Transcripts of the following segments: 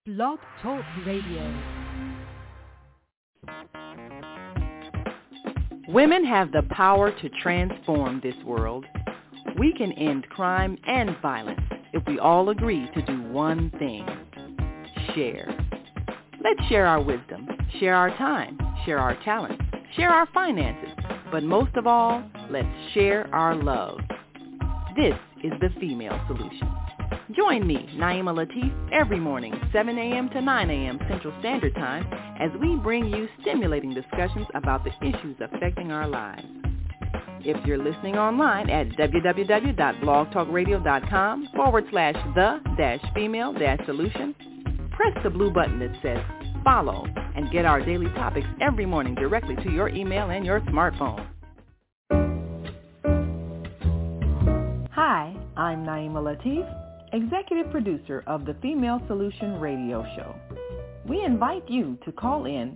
Blog Talk Radio. Women have the power to transform this world. We can end crime and violence if we all agree to do one thing: share. Let's share our wisdom, share our time, share our talents, share our finances, but most of all, let's share our love. This is the Female Solution. Join me, Naima Latif, every morning, 7 a.m. to 9 a.m. Central Standard Time, as we bring you stimulating discussions about the issues affecting our lives. If you're listening online at www.blogtalkradio.com/the-female-solution, press the blue button that says follow and get our daily topics every morning directly to your email and your smartphone. Hi, I'm Naima Latif, Executive Producer of the Female Solution Radio Show. We invite you to call in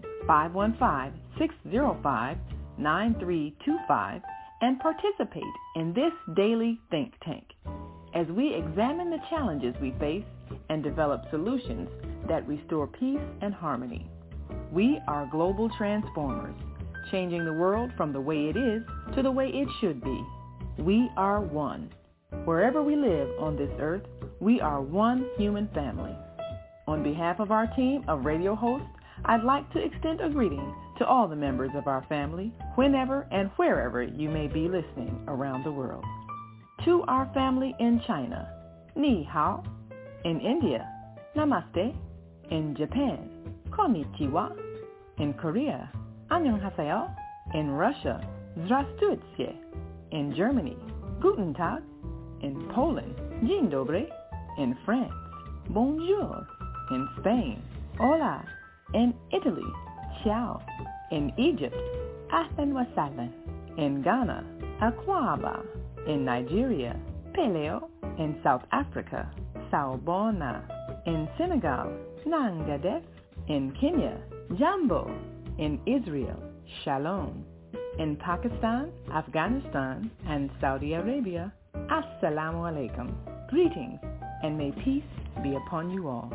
515-605-9325 and participate in this daily think tank as we examine the challenges we face and develop solutions that restore peace and harmony. We are global transformers, changing the world from the way it is to the way it should be. We are one. Wherever we live on this earth, we are one human family. On behalf of our team of radio hosts, I'd like to extend a greeting to all the members of our family, whenever and wherever you may be listening around the world. To our family in China, Ni Hao. In India, Namaste. In Japan, Konnichiwa. In Korea, Annyeonghaseyo. In Russia, Здравствуйте. In Germany, Guten Tag. In Poland, Dzień dobry. In France, Bonjour. In Spain, Hola. In Italy, Ciao. In Egypt, Ahlan wa sahlan. In Ghana, Akwaba. In Nigeria, Peleo. In South Africa, Sawubona. In Senegal, Nangadef. In Kenya, Jambo. In Israel, Shalom. In Pakistan, Afghanistan, and Saudi Arabia, Assalamu alaikum. Greetings, and may peace be upon you all.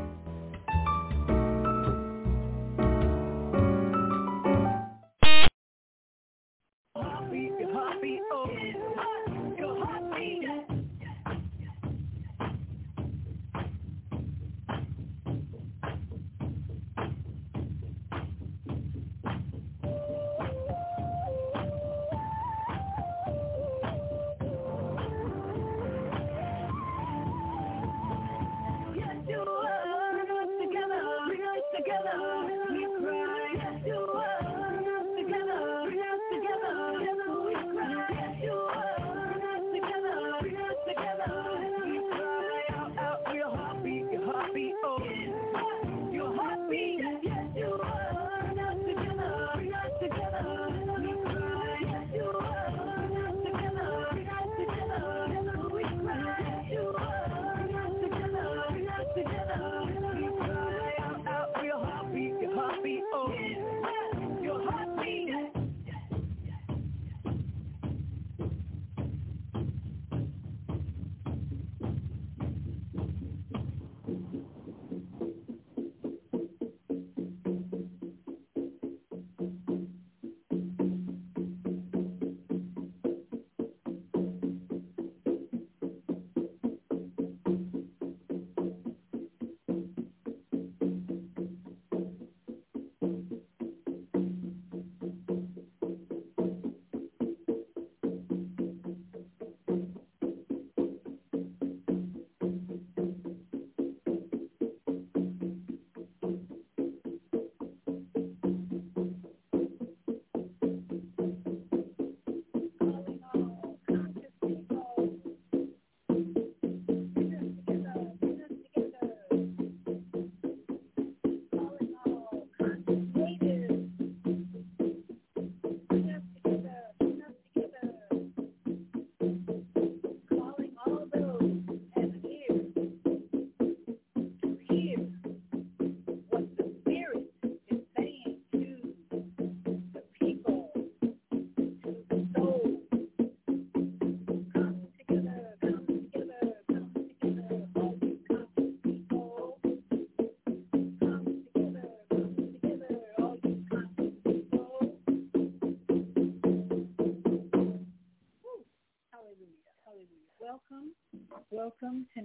Yes, you are.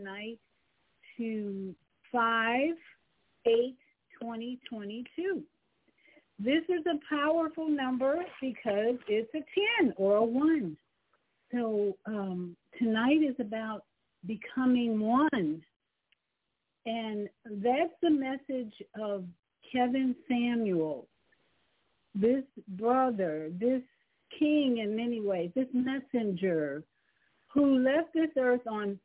tonight to 5/8/2022. This is a powerful number because it's a 10 or a 1. So tonight is about becoming one. And that's the message of Kevin Samuel, this brother, this king in many ways, this messenger who left this earth on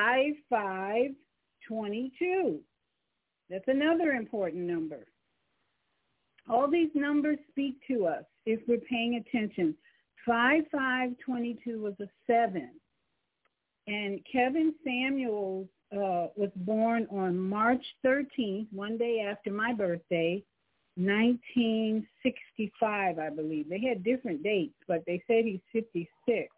5/5/22. That's another important number. All these numbers speak to us if we're paying attention. 5/5/22 was a 7. And Kevin Samuels was born on March 13th, one day after my birthday, 1965, I believe. They had different dates, but they said he's 56.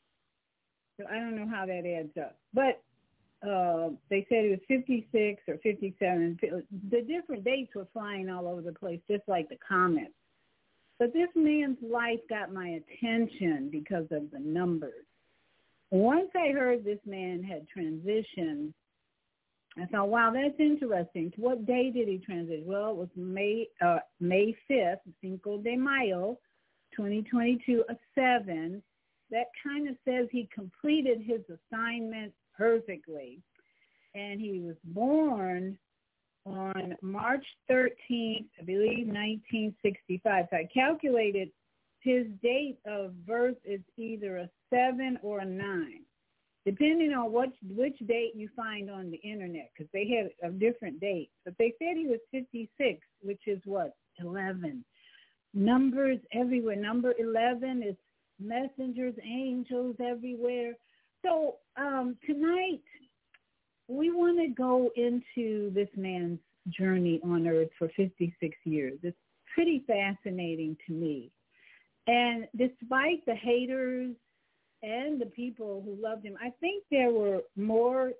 So I don't know how that adds up. But they said he was 56 or 57. The different dates were flying all over the place, just like the comets. But this man's life got my attention because of the numbers. Once I heard this man had transitioned, I thought, wow, that's interesting. What day did he transition? Well, it was May 5th, Cinco de Mayo, 2022, a 7. That kind of says he completed his assignment perfectly. And he was born on March 13th, I believe, 1965. So I calculated his date of birth is either a 7 or a 9, depending on which date you find on the internet, because they had a different date. But they said he was 56, which is what? 11. Numbers everywhere. Number 11 is messengers, angels everywhere. So tonight, we want to go into this man's journey on earth for 56 years. It's pretty fascinating to me. And despite the haters and the people who loved him, I think there were more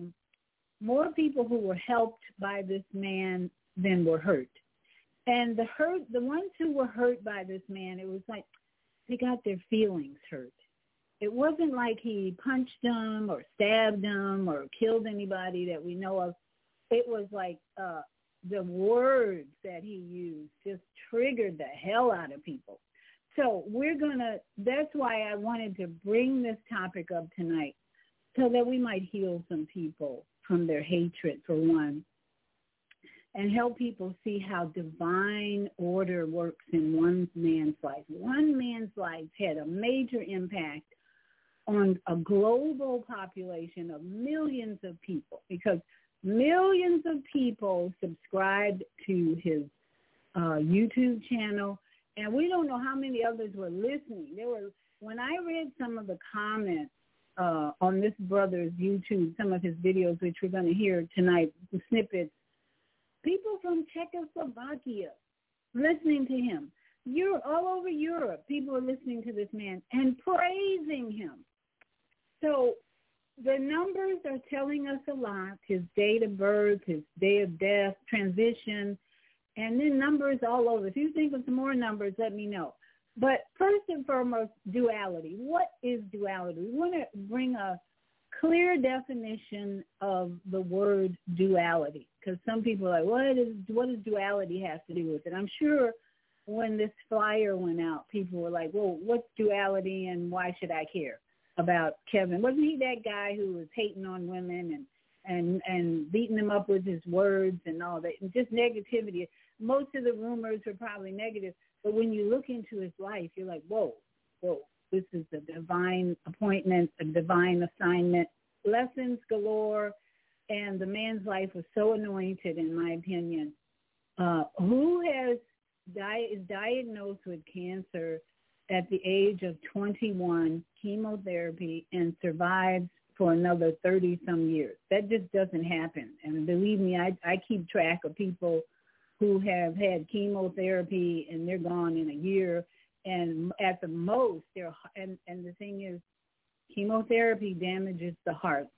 people who were helped by this man than were hurt. And the ones who were hurt by this man, it was like they got their feelings hurt. It wasn't like he punched them or stabbed them or killed anybody that we know of. It was like the words that he used just triggered the hell out of people. So that's why I wanted to bring this topic up tonight, so that we might heal some people from their hatred, for one, and help people see how divine order works in one man's life. One man's life had a major impact on a global population of millions of people, because millions of people subscribed to his YouTube channel, and we don't know how many others were listening. When I read some of the comments on this brother's YouTube, some of his videos, which we're going to hear tonight, the snippets, people from Czechoslovakia listening to him. All over Europe, people are listening to this man and praising him. So the numbers are telling us a lot, his date of birth, his day of death, transition, and then numbers all over. If you think of some more numbers, let me know. But first and foremost, duality. What is duality? We want to bring a clear definition of the word duality, because some people are like, what does duality have to do with it? I'm sure when this flyer went out, people were like, well, what's duality and why should I care about Kevin? Wasn't he that guy who was hating on women and beating them up with his words and all that, and just negativity? Most of the rumors were probably negative, but when you look into his life, you're like, whoa, this is a divine appointment, a divine assignment, lessons galore, and the man's life was so anointed, in my opinion. Who is diagnosed with cancer at the age of 21, chemotherapy, and survives for another 30-some years. That just doesn't happen. And believe me, I keep track of people who have had chemotherapy and they're gone in a year. And at the most, and the thing is, chemotherapy damages the heart.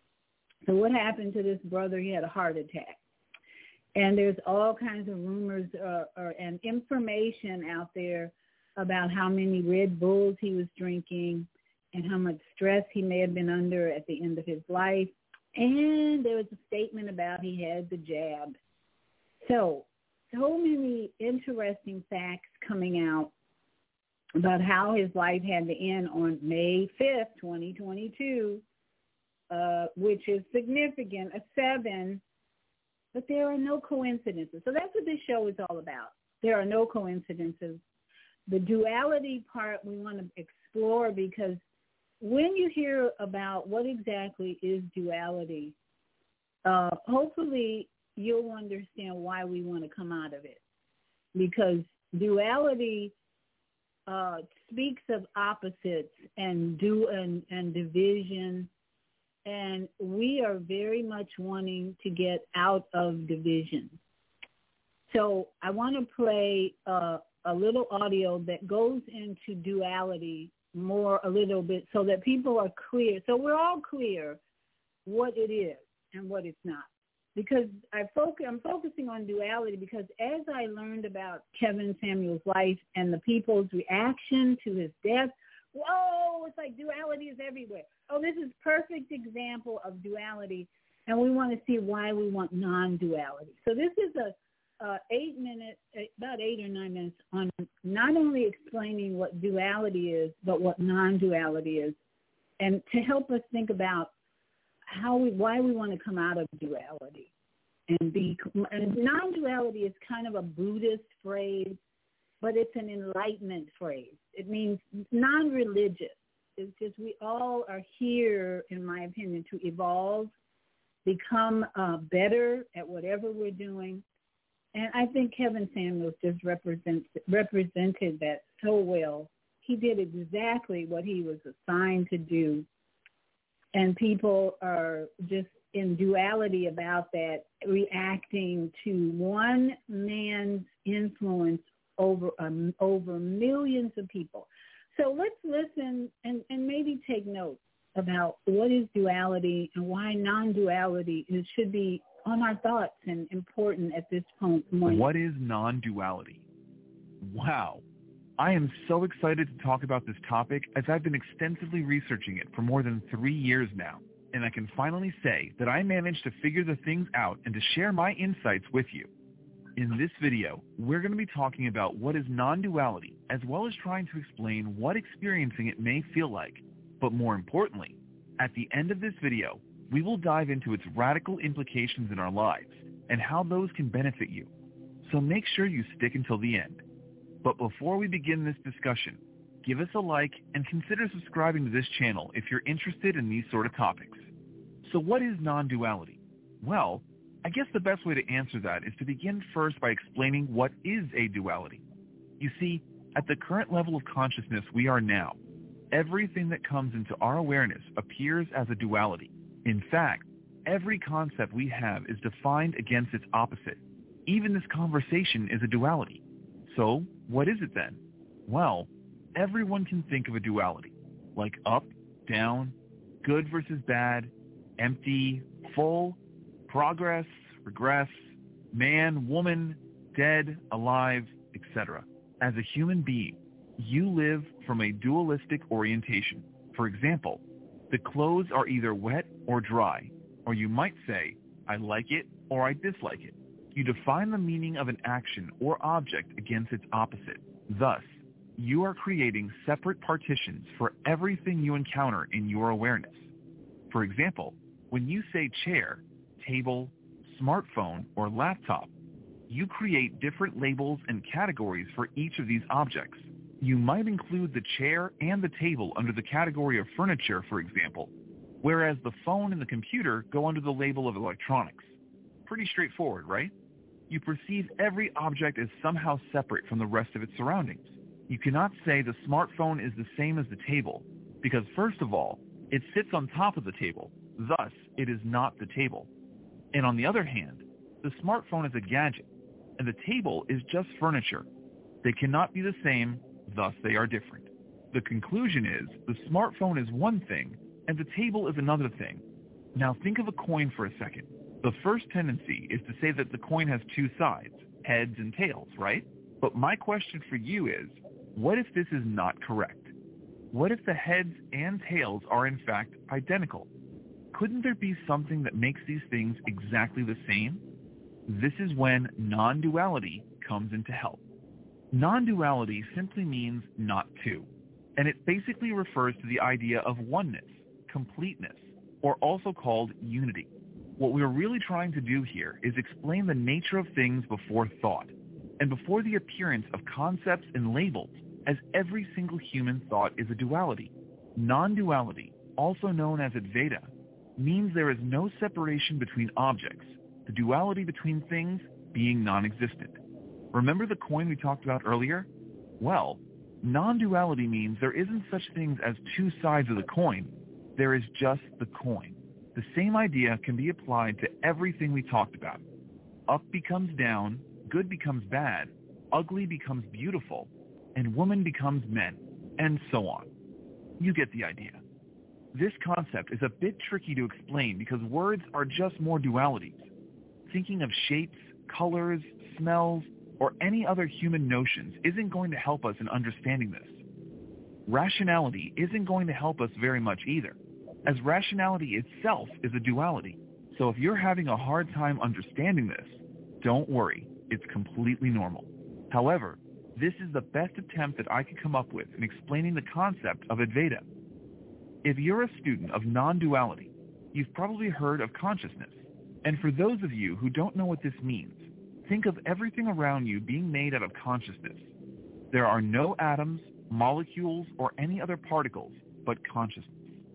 So what happened to this brother? He had a heart attack. And there's all kinds of rumors and information out there about how many Red Bulls he was drinking and how much stress he may have been under at the end of his life. And there was a statement about he had the jab. So many interesting facts coming out about how his life had to end on May 5th, 2022, which is significant, a 7, but there are no coincidences. So that's what this show is all about. There are no coincidences. The duality part we want to explore, because when you hear about what exactly is duality, hopefully you'll understand why we want to come out of it. Because duality speaks of opposites and division, and we are very much wanting to get out of division. So I want to play a little audio that goes into duality more a little bit so that people are clear. So we're all clear what it is and what it's not. Because I'm focusing on duality because as I learned about Kevin Samuels' life and the people's reaction to his death, whoa, it's like duality is everywhere. Oh, this is perfect example of duality, and we want to see why we want non-duality. So this is about 8 or 9 minutes on not only explaining what duality is, but what non-duality is, and to help us think about why we want to come out of duality. And non-duality is kind of a Buddhist phrase, but it's an enlightenment phrase. It means non-religious. It's just we all are here, in my opinion, to evolve, become better at whatever we're doing. And I think Kevin Samuels just represented that so well. He did exactly what he was assigned to do. And people are just in duality about that, reacting to one man's influence over millions of people. So let's listen and maybe take note about what is duality and why non-duality should be on our thoughts and important at this point. What is non-duality? Wow. I am so excited to talk about this topic as I've been extensively researching it for more than 3 years now, and I can finally say that I managed to figure the things out and to share my insights with you. In this video, we're going to be talking about what is non-duality, as well as trying to explain what experiencing it may feel like. But more importantly, at the end of this video, we will dive into its radical implications in our lives and how those can benefit you. So make sure you stick until the end. But before we begin this discussion, give us a like and consider subscribing to this channel if you're interested in these sort of topics. So what is non-duality? Well, I guess the best way to answer that is to begin first by explaining what is a duality. You see, at the current level of consciousness we are now, everything that comes into our awareness appears as a duality. In fact, every concept we have is defined against its opposite. Even this conversation is a duality. So, what is it then? Well, everyone can think of a duality, like up, down, good versus bad, empty, full, progress, regress, man, woman, dead, alive, etc. As a human being, you live from a dualistic orientation. For example, the clothes are either wet or dry, or you might say, I like it or I dislike it. You define the meaning of an action or object against its opposite. Thus, you are creating separate partitions for everything you encounter in your awareness. For example, when you say chair, table, smartphone, or laptop, you create different labels and categories for each of these objects. You might include the chair and the table under the category of furniture, for example, whereas the phone and the computer go under the label of electronics. Pretty straightforward, right? You perceive every object as somehow separate from the rest of its surroundings. You cannot say the smartphone is the same as the table, because first of all, it sits on top of the table, thus it is not the table. And on the other hand, the smartphone is a gadget, and the table is just furniture. They cannot be the same, thus they are different. The conclusion is the smartphone is one thing, and the table is another thing. Now think of a coin for a second. The first tendency is to say that the coin has two sides, heads and tails, right? But my question for you is, what if this is not correct? What if the heads and tails are in fact identical? couldn't there be something that makes these things exactly the same? This is when non-duality comes into help. Non-duality simply means not two, and it basically refers to the idea of oneness, completeness, or also called unity. What we're really trying to do here is explain the nature of things before thought, and before the appearance of concepts and labels, as every single human thought is a duality. Non-duality, also known as Advaita, means there is no separation between objects, the duality between things being non-existent. Remember the coin we talked about earlier? Well, non-duality means there isn't such things as two sides of the coin. There is just the coin. The same idea can be applied to everything we talked about. Up becomes down, good becomes bad, ugly becomes beautiful, and woman becomes men, and so on. You get the idea. This concept is a bit tricky to explain because words are just more dualities. Thinking of shapes, colors, smells, or any other human notions isn't going to help us in understanding this. Rationality isn't going to help us very much either, as rationality itself is a duality. So if you're having a hard time understanding this, don't worry, it's completely normal. However, this is the best attempt that I could come up with in explaining the concept of Advaita. If you're a student of non-duality, you've probably heard of consciousness. And for those of you who don't know what this means, think of everything around you being made out of consciousness. There are no atoms, molecules, or any other particles but consciousness.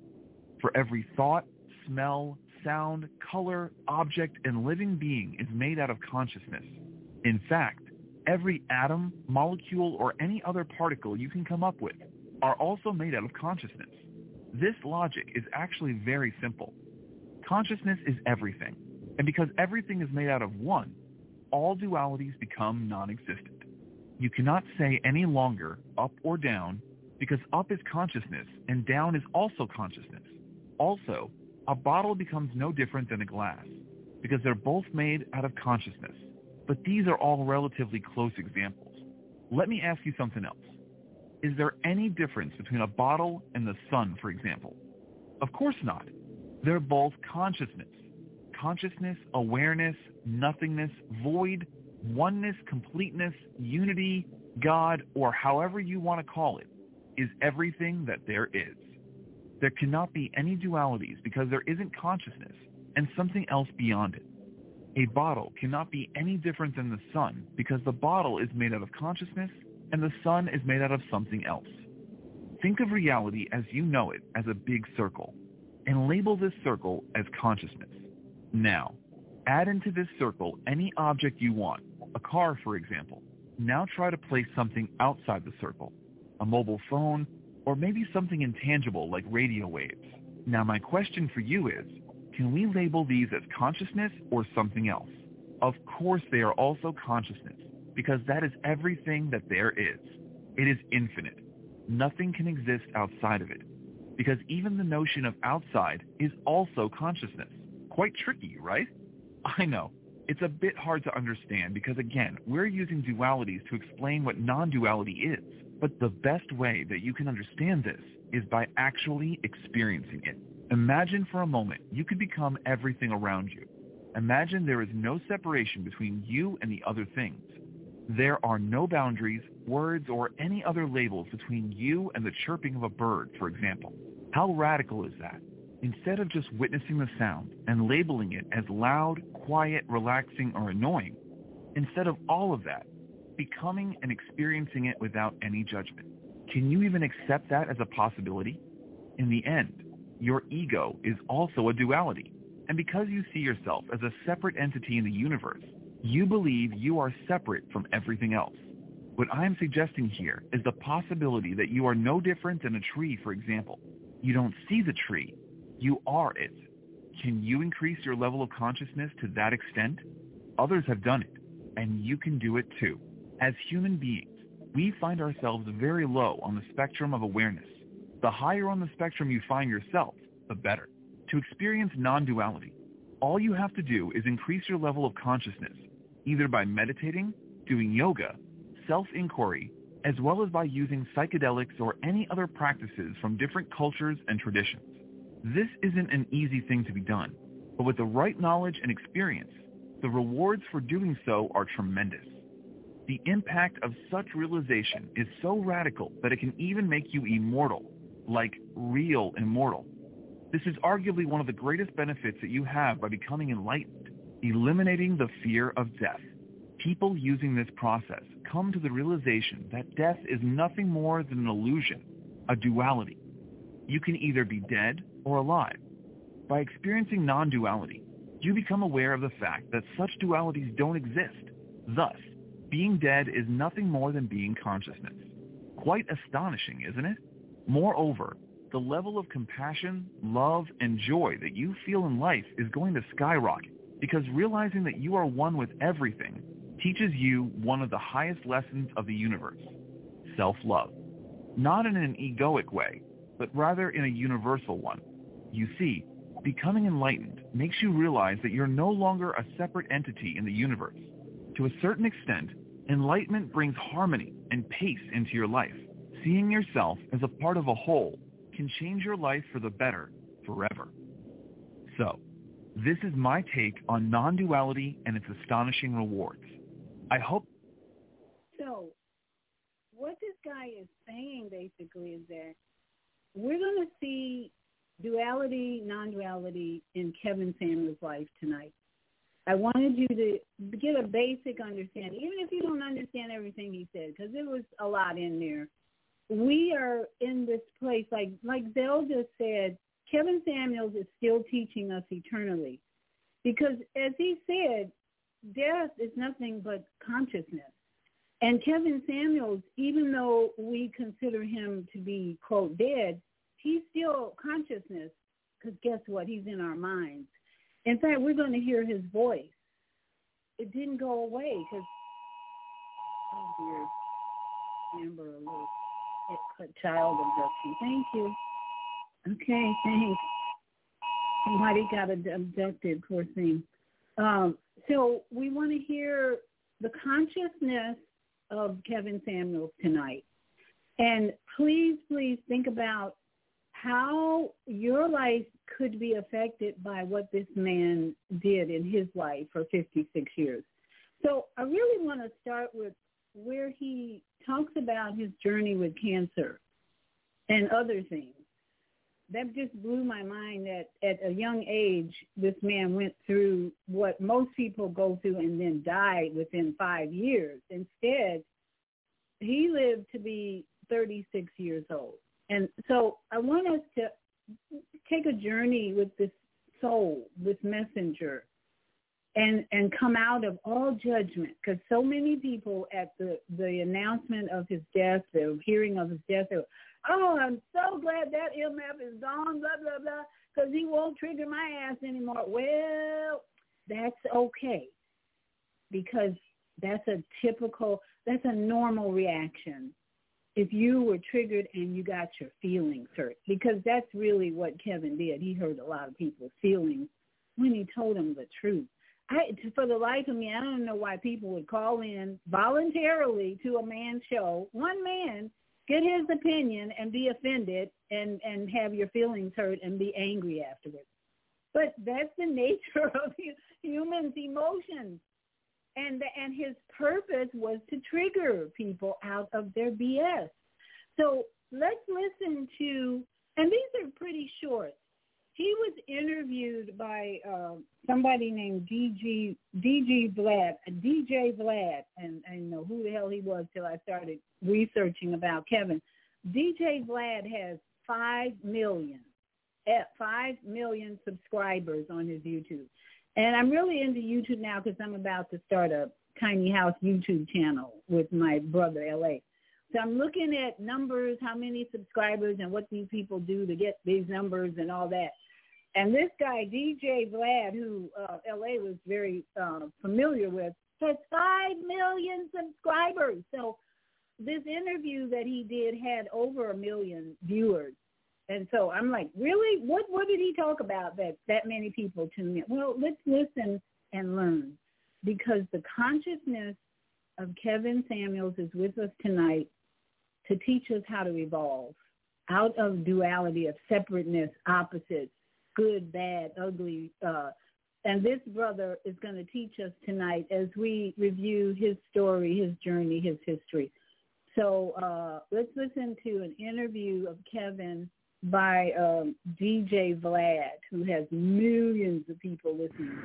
For every thought, smell, sound, color, object, and living being is made out of consciousness. In fact, every atom, molecule, or any other particle you can come up with are also made out of consciousness. This logic is actually very simple. Consciousness is everything, and because everything is made out of one, all dualities become non-existent. You cannot say any longer up or down because up is consciousness and down is also consciousness. Also, a bottle becomes no different than a glass because they're both made out of consciousness. But these are all relatively close examples. Let me ask you something else. Is there any difference between a bottle and the sun, for example? Of course not. They're both consciousness. Consciousness, awareness, nothingness, void, oneness, completeness, unity, God, or however you want to call it, is everything that there is. There cannot be any dualities because there isn't consciousness and something else beyond it. A bottle cannot be any different than the sun because the bottle is made out of consciousness and the sun is made out of something else. Think of reality as you know it as a big circle and label this circle as consciousness. Now, add into this circle any object you want, a car for example. Now try to place something outside the circle, a mobile phone, or maybe something intangible like radio waves. Now my question for you is, can we label these as consciousness or something else? Of course they are also consciousness, because that is everything that there is. It is infinite. Nothing can exist outside of it, because even the notion of outside is also consciousness. Quite tricky, right? I know. It's a bit hard to understand because, again, we're using dualities to explain what non-duality is. But the best way that you can understand this is by actually experiencing it. Imagine for a moment you could become everything around you. Imagine there is no separation between you and the other things. There are no boundaries, words, or any other labels between you and the chirping of a bird, for example. How radical is that? Instead of just witnessing the sound and labeling it as loud, quiet, relaxing, or annoying, instead of all of that, becoming and experiencing it without any judgment. Can you even accept that as a possibility? In the end, your ego is also a duality. And because you see yourself as a separate entity in the universe, you believe you are separate from everything else. What I am suggesting here is the possibility that you are no different than a tree, for example. You don't see the tree. You are it. Can you increase your level of consciousness to that extent? Others have done it, and you can do it too. As human beings, we find ourselves very low on the spectrum of awareness. The higher on the spectrum you find yourself, the better. To experience non-duality, all you have to do is increase your level of consciousness, either by meditating, doing yoga, self-inquiry, as well as by using psychedelics or any other practices from different cultures and traditions. This isn't an easy thing to be done, but with the right knowledge and experience, the rewards for doing so are tremendous. The impact of such realization is so radical that it can even make you immortal, like real immortal. This is arguably one of the greatest benefits that you have by becoming enlightened, eliminating the fear of death. People using this process come to the realization that death is nothing more than an illusion, a duality. You can either be dead or alive. By experiencing non-duality, you become aware of the fact that such dualities don't exist. Thus, being dead is nothing more than being consciousness. Quite astonishing, isn't it? Moreover, the level of compassion, love, and joy that you feel in life is going to skyrocket because realizing that you are one with everything teaches you one of the highest lessons of the universe, self-love. Not in an egoic way, but rather in a universal one. You see, becoming enlightened makes you realize that you're no longer a separate entity in the universe. To a certain extent, enlightenment brings harmony and pace into your life. Seeing yourself as a part of a whole can change your life for the better forever. So, this is my take on non-duality and its astonishing rewards. I hope... So, what this guy is saying basically is that we're going to see duality, non-duality in Kevin Samuels' life tonight. I wanted you to get a basic understanding, even if you don't understand everything he said, because there was a lot in there. We are in this place, like Zell just said, Kevin Samuels is still teaching us eternally. Because as he said, death is nothing but consciousness. And Kevin Samuels, even though we consider him to be, quote, dead, he's still consciousness, because guess what? He's in our minds. In fact, we're going to hear his voice. It didn't go away because, oh dear, Amber Alert, child abduction. Thank you. Okay, thanks. Somebody got abducted, poor thing. So we want to hear the consciousness of Kevin Samuels tonight. And please, please think about how your life could be affected by what this man did in his life for 56 years. So I really want to start with where he talks about his journey with cancer and other things. That just blew my mind that at a young age, this man went through what most people go through and then died within 5 years. Instead, he lived to be 36 years old. And so I want us to take a journey with this soul, this messenger, and come out of all judgment, because so many people at the announcement of his death, the hearing of his death, they were, oh, I'm so glad that MF is gone, blah, blah, blah, because he won't trigger my ass anymore. Well, that's okay, because that's a normal reaction if you were triggered and you got your feelings hurt, because that's really what Kevin did. He hurt a lot of people's feelings when he told them the truth. For the life of me, I don't know why people would call in voluntarily to a man's show, one man, get his opinion and be offended and have your feelings hurt and be angry afterwards. But that's the nature of humans' emotions. And his purpose was to trigger people out of their BS. So let's listen to, and these are pretty short. He was interviewed by somebody named DJ Vlad, and I didn't know who the hell he was till I started researching about Kevin. DJ Vlad has 5 million subscribers on his YouTube. And I'm really into YouTube now because I'm about to start a tiny house YouTube channel with my brother, L.A. So I'm looking at numbers, how many subscribers, and what these people do to get these numbers and all that. And this guy, DJ Vlad, who L.A. was very familiar with, has 5 million subscribers. So this interview that he did had over 1 million viewers. And so I'm like, really? What did he talk about that many people tune in? Well, let's listen and learn, because the consciousness of Kevin Samuels is with us tonight to teach us how to evolve out of duality, of separateness, opposites, good, bad, ugly. And this brother is going to teach us tonight as we review his story, his journey, his history. So let's listen to an interview of Kevin by DJ Vlad, who has millions of people listening.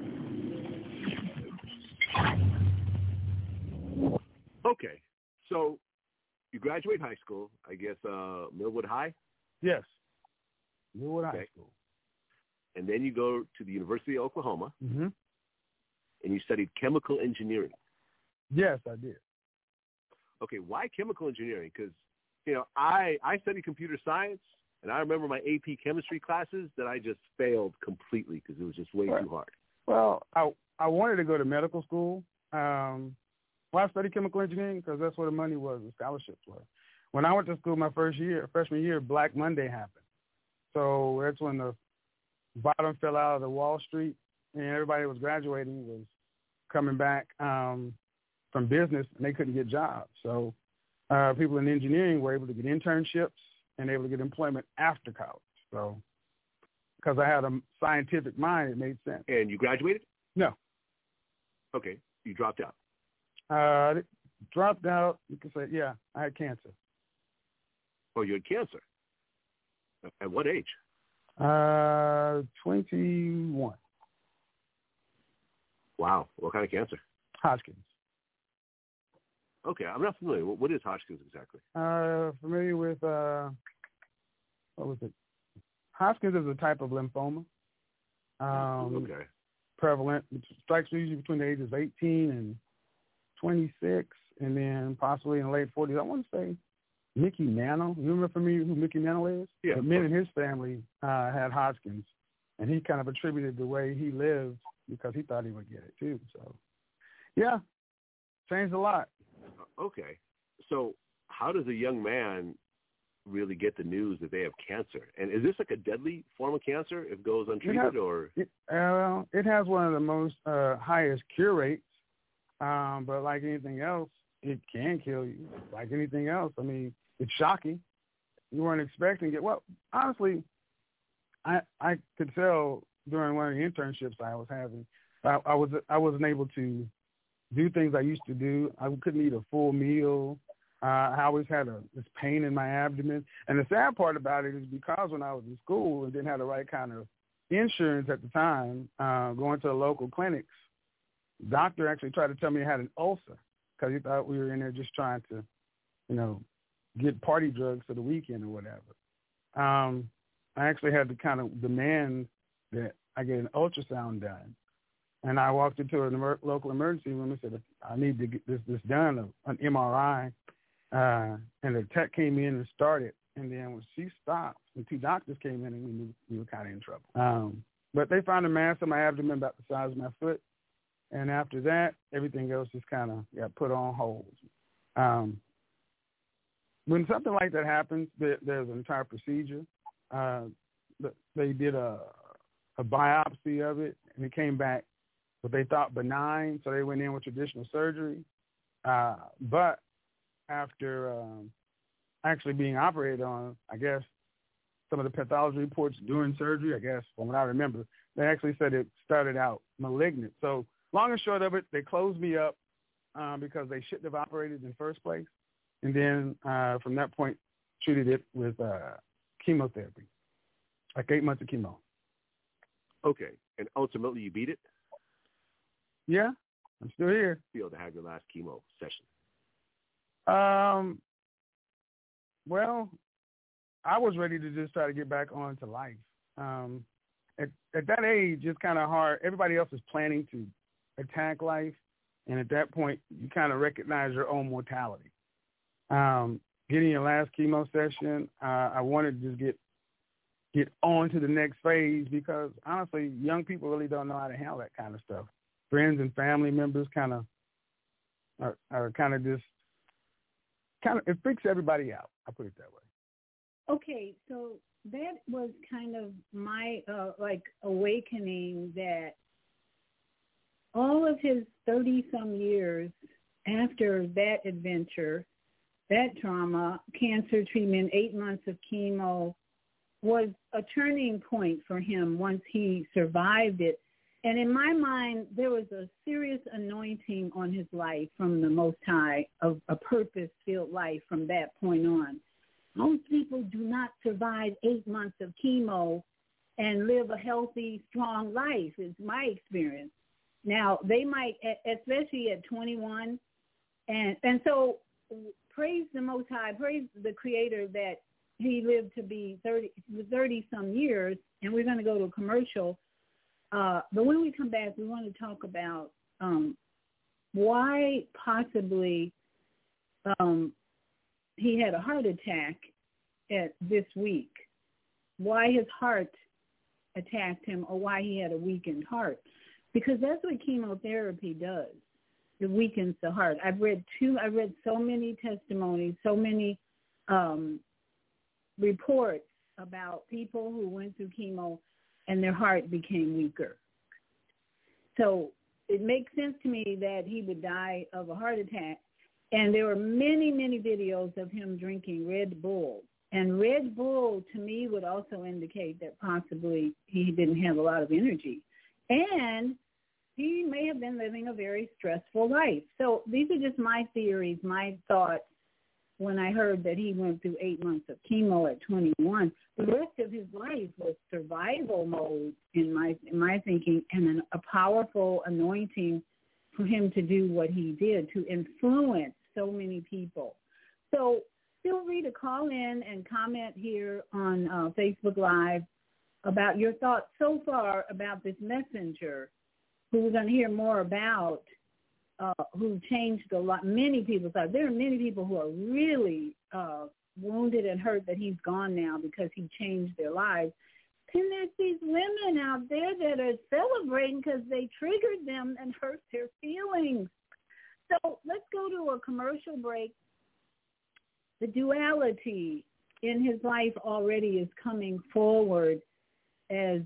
Okay, so you graduate high school, I guess Millwood High? Yes, Millwood High School. And then you go to the University of Oklahoma, mm-hmm. and you studied chemical engineering. Yes, I did. Okay, why chemical engineering? Because, I studied computer science, and I remember my AP chemistry classes that I just failed completely because it was just way too hard. Well, I wanted to go to medical school. Why I studied chemical engineering? Because that's where the money was, the scholarships were. When I went to school my freshman year, Black Monday happened. So that's when the bottom fell out of the Wall Street, and everybody was graduating was coming back from business, and they couldn't get jobs. So people in engineering were able to get internships and able to get employment after college. So because I had a scientific mind, it made sense. And you graduated? No. Okay. You dropped out? Dropped out, you could say, yeah, I had cancer. Oh, you had cancer? At what age? 21. Wow. What kind of cancer? Hodgkin's. Okay, I'm not familiar. What is Hodgkin's exactly? Familiar with, what was it? Hodgkin's is a type of lymphoma. Okay. Prevalent. It strikes usually between the ages of 18 and 26, and then possibly in the late 40s. I want to say Mickey Mantle. You remember from me who Mickey Mantle is? Yeah. The men in his family had Hodgkin's, and he kind of attributed the way he lived because he thought he would get it too. So, yeah, changed a lot. Okay. So how does a young man really get the news that they have cancer? And is this like a deadly form of cancer if it goes untreated? It has one of the most highest cure rates, but like anything else, it can kill you. Like anything else, I mean, it's shocking. You weren't expecting it. Well, honestly, I could tell during one of the internships I was having, I wasn't able to do things I used to do. I couldn't eat a full meal. I always had this pain in my abdomen. And the sad part about it is because when I was in school and didn't have the right kind of insurance at the time, going to the local clinics, the doctor actually tried to tell me I had an ulcer because he thought we were in there just trying to, get party drugs for the weekend or whatever. I actually had to kind of demand that I get an ultrasound done. And I walked into a local emergency room and said, I need to get this done, an MRI. And the tech came in and started. And then when she stopped, the two doctors came in and we knew we were kind of in trouble. But they found a mass in my abdomen about the size of my foot. And after that, everything else just kind of got put on hold. When something like that happens, there's an entire procedure. They did a biopsy of it, and it came back what they thought benign, so they went in with traditional surgery. But after actually being operated on, I guess some of the pathology reports during surgery, I guess, from what I remember, they actually said it started out malignant. So long and short of it, they closed me up because they shouldn't have operated in the first place. And then from that point, treated it with chemotherapy, like 8 months of chemo. Okay. And ultimately you beat it? Yeah, I'm still here. Feel to have your last chemo session? Well, I was ready to just try to get back on to life. At that age, it's kind of hard. Everybody else is planning to attack life, and at that point, you kind of recognize your own mortality. Getting your last chemo session, I wanted to just get on to the next phase because, honestly, young people really don't know how to handle that kind of stuff. Friends and family members kind of are kind of just it freaks everybody out. I'll put it that way. Okay, so that was kind of my awakening that all of his 30-some years after that adventure, that trauma, cancer treatment, 8 months of chemo, was a turning point for him once he survived it. And in my mind, there was a serious anointing on his life from the Most High, of a purpose-filled life from that point on. Most people do not survive 8 months of chemo and live a healthy, strong life, is my experience. Now, they might, especially at 21, and so praise the Most High, praise the Creator that he lived to be 30-some years, and we're going to go to a commercial. But when we come back, we want to talk about why possibly he had a heart attack this week, why his heart attacked him, or why he had a weakened heart. Because that's what chemotherapy does. It weakens the heart. I've read so many testimonies, so many reports about people who went through chemo and their heart became weaker. So it makes sense to me that he would die of a heart attack. And there were many, many videos of him drinking Red Bull. And Red Bull, to me, would also indicate that possibly he didn't have a lot of energy. And he may have been living a very stressful life. So these are just my theories, my thoughts when I heard that he went through 8 months of chemo at 21. The rest of his life was survival mode in my thinking, and a powerful anointing for him to do what he did, to influence so many people. So feel free to call in and comment here on Facebook Live about your thoughts so far about this messenger who we're going to hear more about, who changed many people's lives. There are many people who are really wounded and hurt that he's gone now because he changed their lives. And there's these women out there that are celebrating because they triggered them and hurt their feelings. So let's go to a commercial break. The duality in his life already is coming forward as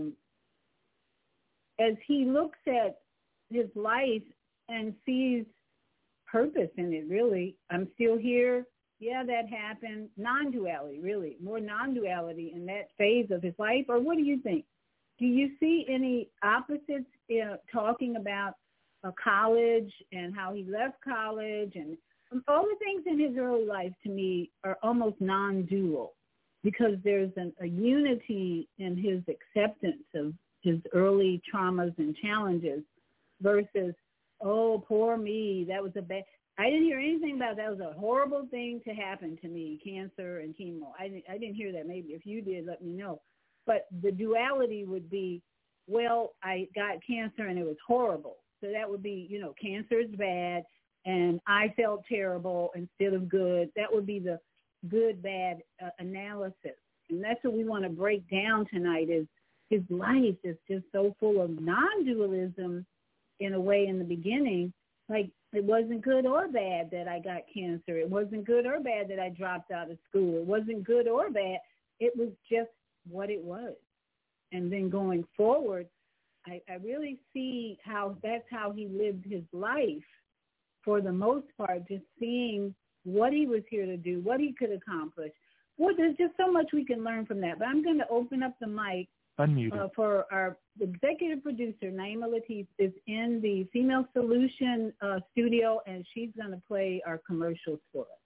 he looks at his life and sees purpose in it, really. I'm still here. Yeah, that happened. Non-duality, really. More non-duality in that phase of his life. Or what do you think? Do you see any opposites talking about college and how he left college? And all the things in his early life, to me, are almost non-dual because there's a unity in his acceptance of his early traumas and challenges versus, oh, poor me, that was a bad... I didn't hear anything about that was a horrible thing to happen to me, cancer and chemo. I didn't hear that. Maybe if you did, let me know. But the duality would be, well, I got cancer and it was horrible. So that would be, cancer is bad and I felt terrible instead of good. That would be the good-bad analysis. And that's what we want to break down tonight is his life is just so full of non-dualism in a way in the beginning. Like, it wasn't good or bad that I got cancer. It wasn't good or bad that I dropped out of school. It wasn't good or bad. It was just what it was. And then going forward, I really see how that's how he lived his life for the most part, just seeing what he was here to do, what he could accomplish. Well, there's just so much we can learn from that. But I'm going to open up the mic. For our executive producer, Naima Latif, is in the Female Solution studio, and she's going to play our commercials for us.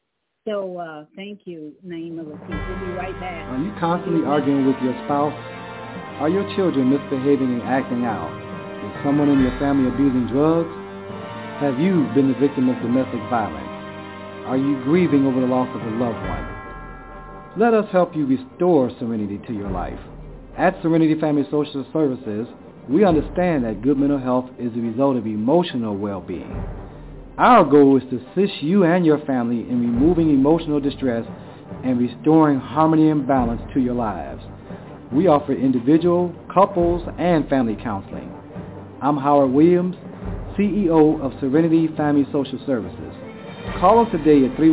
So thank you, Naima Latif. We'll be right back. Are you constantly arguing with your spouse? Are your children misbehaving and acting out? Is someone in your family abusing drugs? Have you been the victim of domestic violence? Are you grieving over the loss of a loved one? Let us help you restore serenity to your life. At Serenity Family Social Services, we understand that good mental health is a result of emotional well-being. Our goal is to assist you and your family in removing emotional distress and restoring harmony and balance to your lives. We offer individual, couples, and family counseling. I'm Howard Williams, CEO of Serenity Family Social Services. Call us today at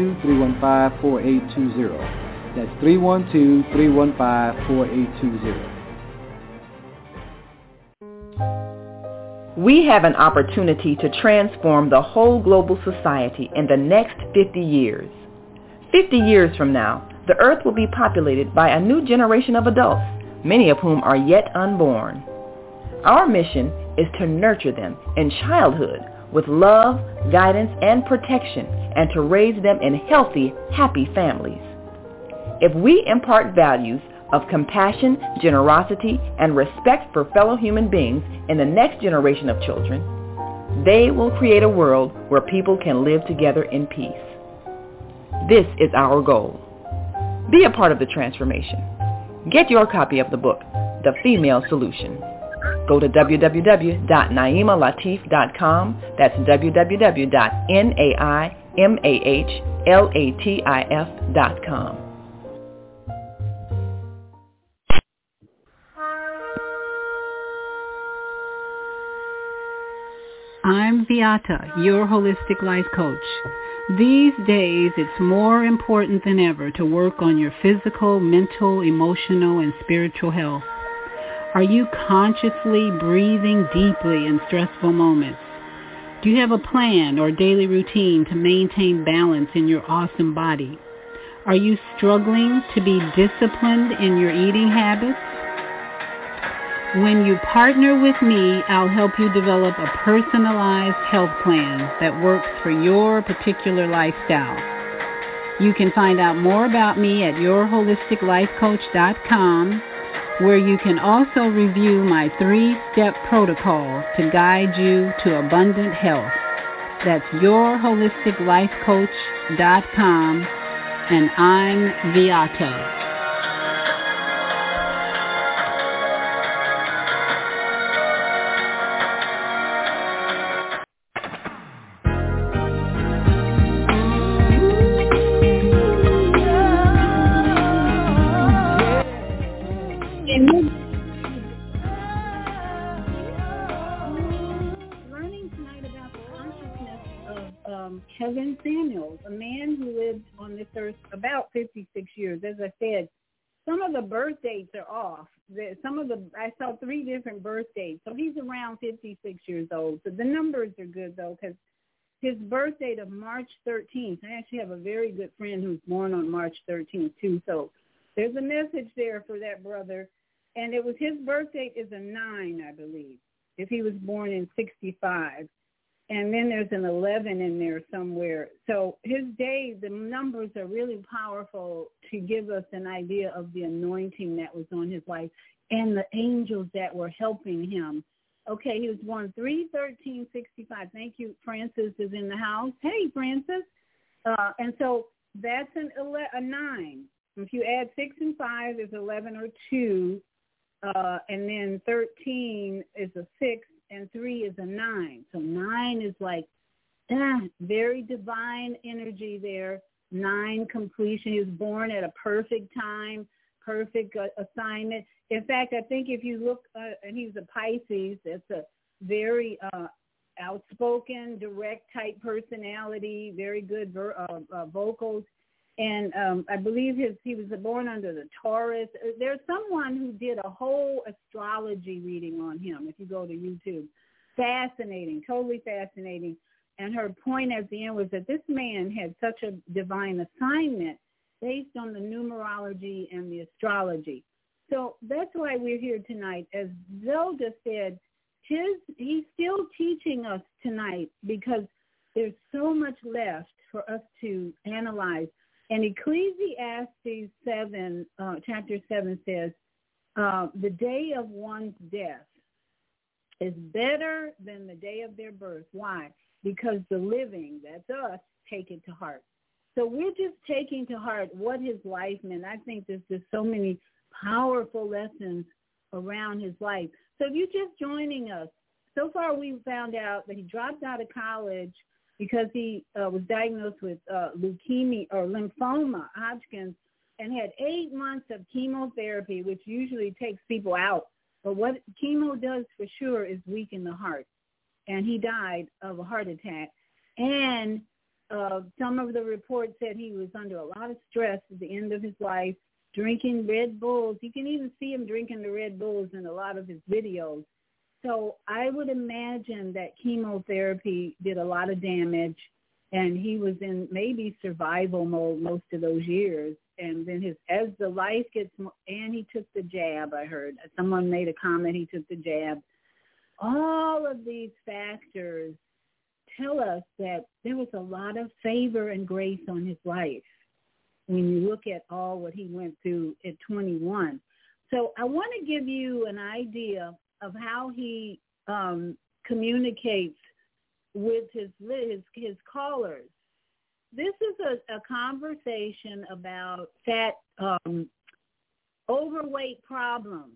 312-315-4820. That's 312-315-4820. We have an opportunity to transform the whole global society in the next 50 years. 50 years from now, the earth will be populated by a new generation of adults, many of whom are yet unborn. Our mission is to nurture them in childhood with love, guidance, and protection, and to raise them in healthy, happy families. If we impart values of compassion, generosity, and respect for fellow human beings in the next generation of children, they will create a world where people can live together in peace. This is our goal. Be a part of the transformation. Get your copy of the book, The Female Solution. Go to www.naimalatif.com. That's www.naimalatif.com. I'm Beata, your holistic life coach. These days, it's more important than ever to work on your physical, mental, emotional, and spiritual health. Are you consciously breathing deeply in stressful moments? Do you have a plan or daily routine to maintain balance in your awesome body? Are you struggling to be disciplined in your eating habits? When you partner with me, I'll help you develop a personalized health plan that works for your particular lifestyle. You can find out more about me at yourholisticlifecoach.com, where you can also review my 3-step protocol to guide you to abundant health. That's yourholisticlifecoach.com, and I'm Beata. Kevin Samuels, a man who lived on this earth about 56 years. As I said, some of the birth dates are off. I saw 3 different birth dates. So he's around 56 years old. So the numbers are good, though, because his birth date of March 13th, I actually have a very good friend who's born on March 13th, too. So there's a message there for that brother. And it was his birth date is a 9, I believe, if he was born in 65. And then there's an 11 in there somewhere. So his days, the numbers are really powerful to give us an idea of the anointing that was on his life and the angels that were helping him. Okay, he was born 3/13/65. Thank you. Francis is in the house. Hey, Francis. And so that's a 9. If you add 6 and 5, there's 11 or 2. And then 13 is a 6. And 3 is a 9. So 9 is like very divine energy there. 9 completion. He was born at a perfect time, perfect assignment. In fact, I think if you look, and he's a Pisces, it's a very outspoken, direct type personality, very good vocals. And I believe he was born under the Taurus. There's someone who did a whole astrology reading on him, if you go to YouTube. Fascinating, totally fascinating. And her point at the end was that this man had such a divine assignment based on the numerology and the astrology. So that's why we're here tonight. As Zelda said, he's still teaching us tonight because there's so much left for us to analyze. And Ecclesiastes 7, chapter 7 says, the day of one's death is better than the day of their birth. Why? Because the living, that's us, take it to heart. So we're just taking to heart what his life meant. I think there's just so many powerful lessons around his life. So if you're just joining us, so far we found out that he dropped out of college because he was diagnosed with leukemia or lymphoma, Hodgkin's, and had 8 months of chemotherapy, which usually takes people out. But what chemo does for sure is weaken the heart. And he died of a heart attack. And some of the reports said he was under a lot of stress at the end of his life, drinking Red Bulls. You can even see him drinking the Red Bulls in a lot of his videos. So I would imagine that chemotherapy did a lot of damage. and he was in maybe survival mode most of those years. And then as the life gets more, and he took the jab, I heard. Someone made a comment, he took the jab. All of these factors tell us that there was a lot of favor and grace on his life when you look at all what he went through at 21. So I want to give you an idea of how he communicates with his callers. This is a conversation about fat, overweight problems.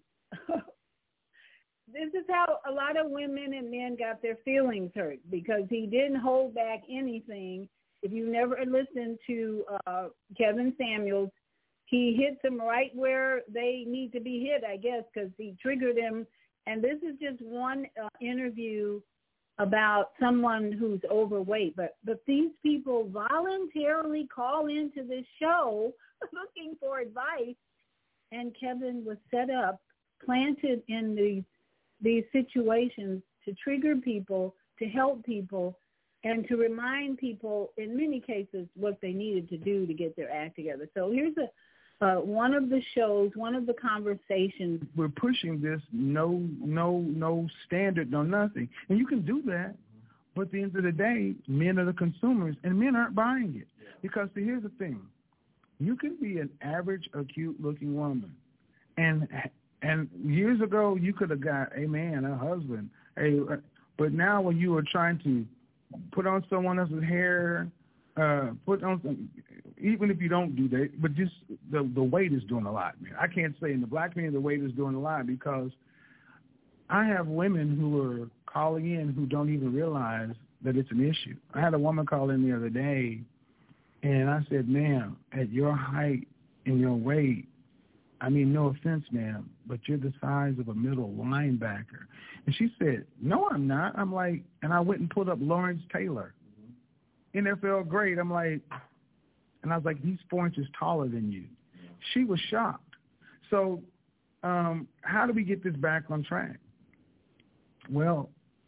This is how a lot of women and men got their feelings hurt, because he didn't hold back anything. If you never listened to Kevin Samuels, he hit them right where they need to be hit, I guess, because he triggered them. And this is just one interview about someone who's overweight. But these people voluntarily call into this show looking for advice. And Kevin was set up, planted in these situations to trigger people, to help people, and to remind people, in many cases, what they needed to do to get their act together. So here's one of the shows, one of the conversations. We're pushing this no standard, no nothing. And you can do that, but at the end of the day, men are the consumers, and men aren't buying it. Because see, here's the thing. You can be an average, acute-looking woman, and years ago, you could have got a man, a husband, but now when you are trying to put on someone else's hair, put on some, even if you don't do that, but just the weight is doing a lot, man. I can't say in the black community the weight is doing a lot, because I have women who are calling in who don't even realize that it's an issue. I had a woman call in the other day, and I said, ma'am, at your height and your weight, I mean, no offense, ma'am, but you're the size of a middle linebacker. And she said, no, I'm not. I'm like, and I went and pulled up Lawrence Taylor, NFL great. I'm like, and I was like, he's 4 inches taller than you. She was shocked. So how do we get this back on track? Well,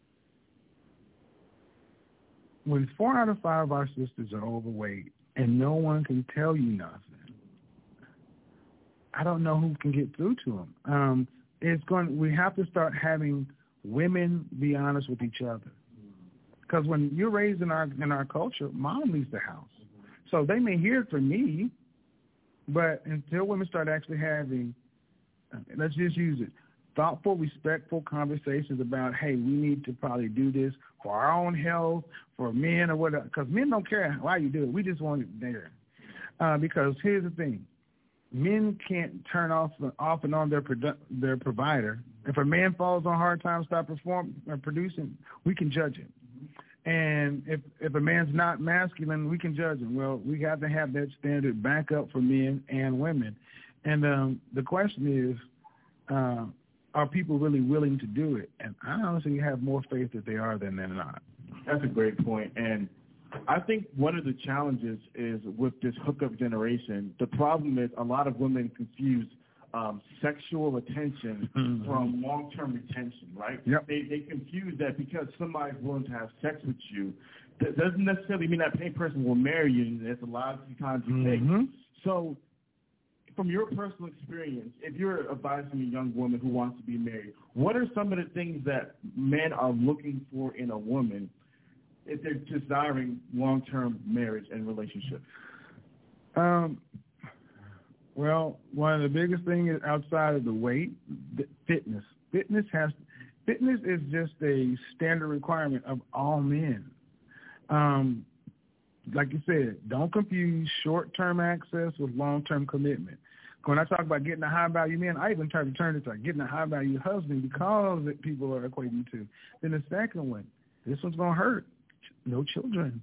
when 4 out of 5 of our sisters are overweight and no one can tell you nothing, I don't know who can get through to them. We have to start having women be honest with each other. Because when you're raised in our culture, mom leaves the house. So they may hear it from me, but until women start actually having, let's just use it, thoughtful, respectful conversations about, hey, we need to probably do this for our own health, for men or whatever. Because men don't care why you do it. We just want it there. Because here's the thing. Men can't turn off and on their provider. If a man falls on hard times, stop producing, we can judge him. And if a man's not masculine, we can judge him. Well, we have to have that standard back up for men and women. And the question is, are people really willing to do it? And I honestly have more faith that they are than they're not. That's a great point. And I think one of the challenges is with this hookup generation, the problem is a lot of women confuse sexual attention from long-term retention, right? Yep. They confuse that because somebody's willing to have sex with you. That doesn't necessarily mean that same person will marry you, and that's a lot of times the case. So from your personal experience, if you're advising a young woman who wants to be married, what are some of the things that men are looking for in a woman if they're desiring long-term marriage and relationship? Well, one of the biggest things outside of the weight, fitness. Fitness is just a standard requirement of all men. Like you said, don't confuse short-term access with long-term commitment. When I talk about getting a high-value man, I even try to turn it to getting a high-value husband because people are equating to. Then the second one, this one's going to hurt. No children.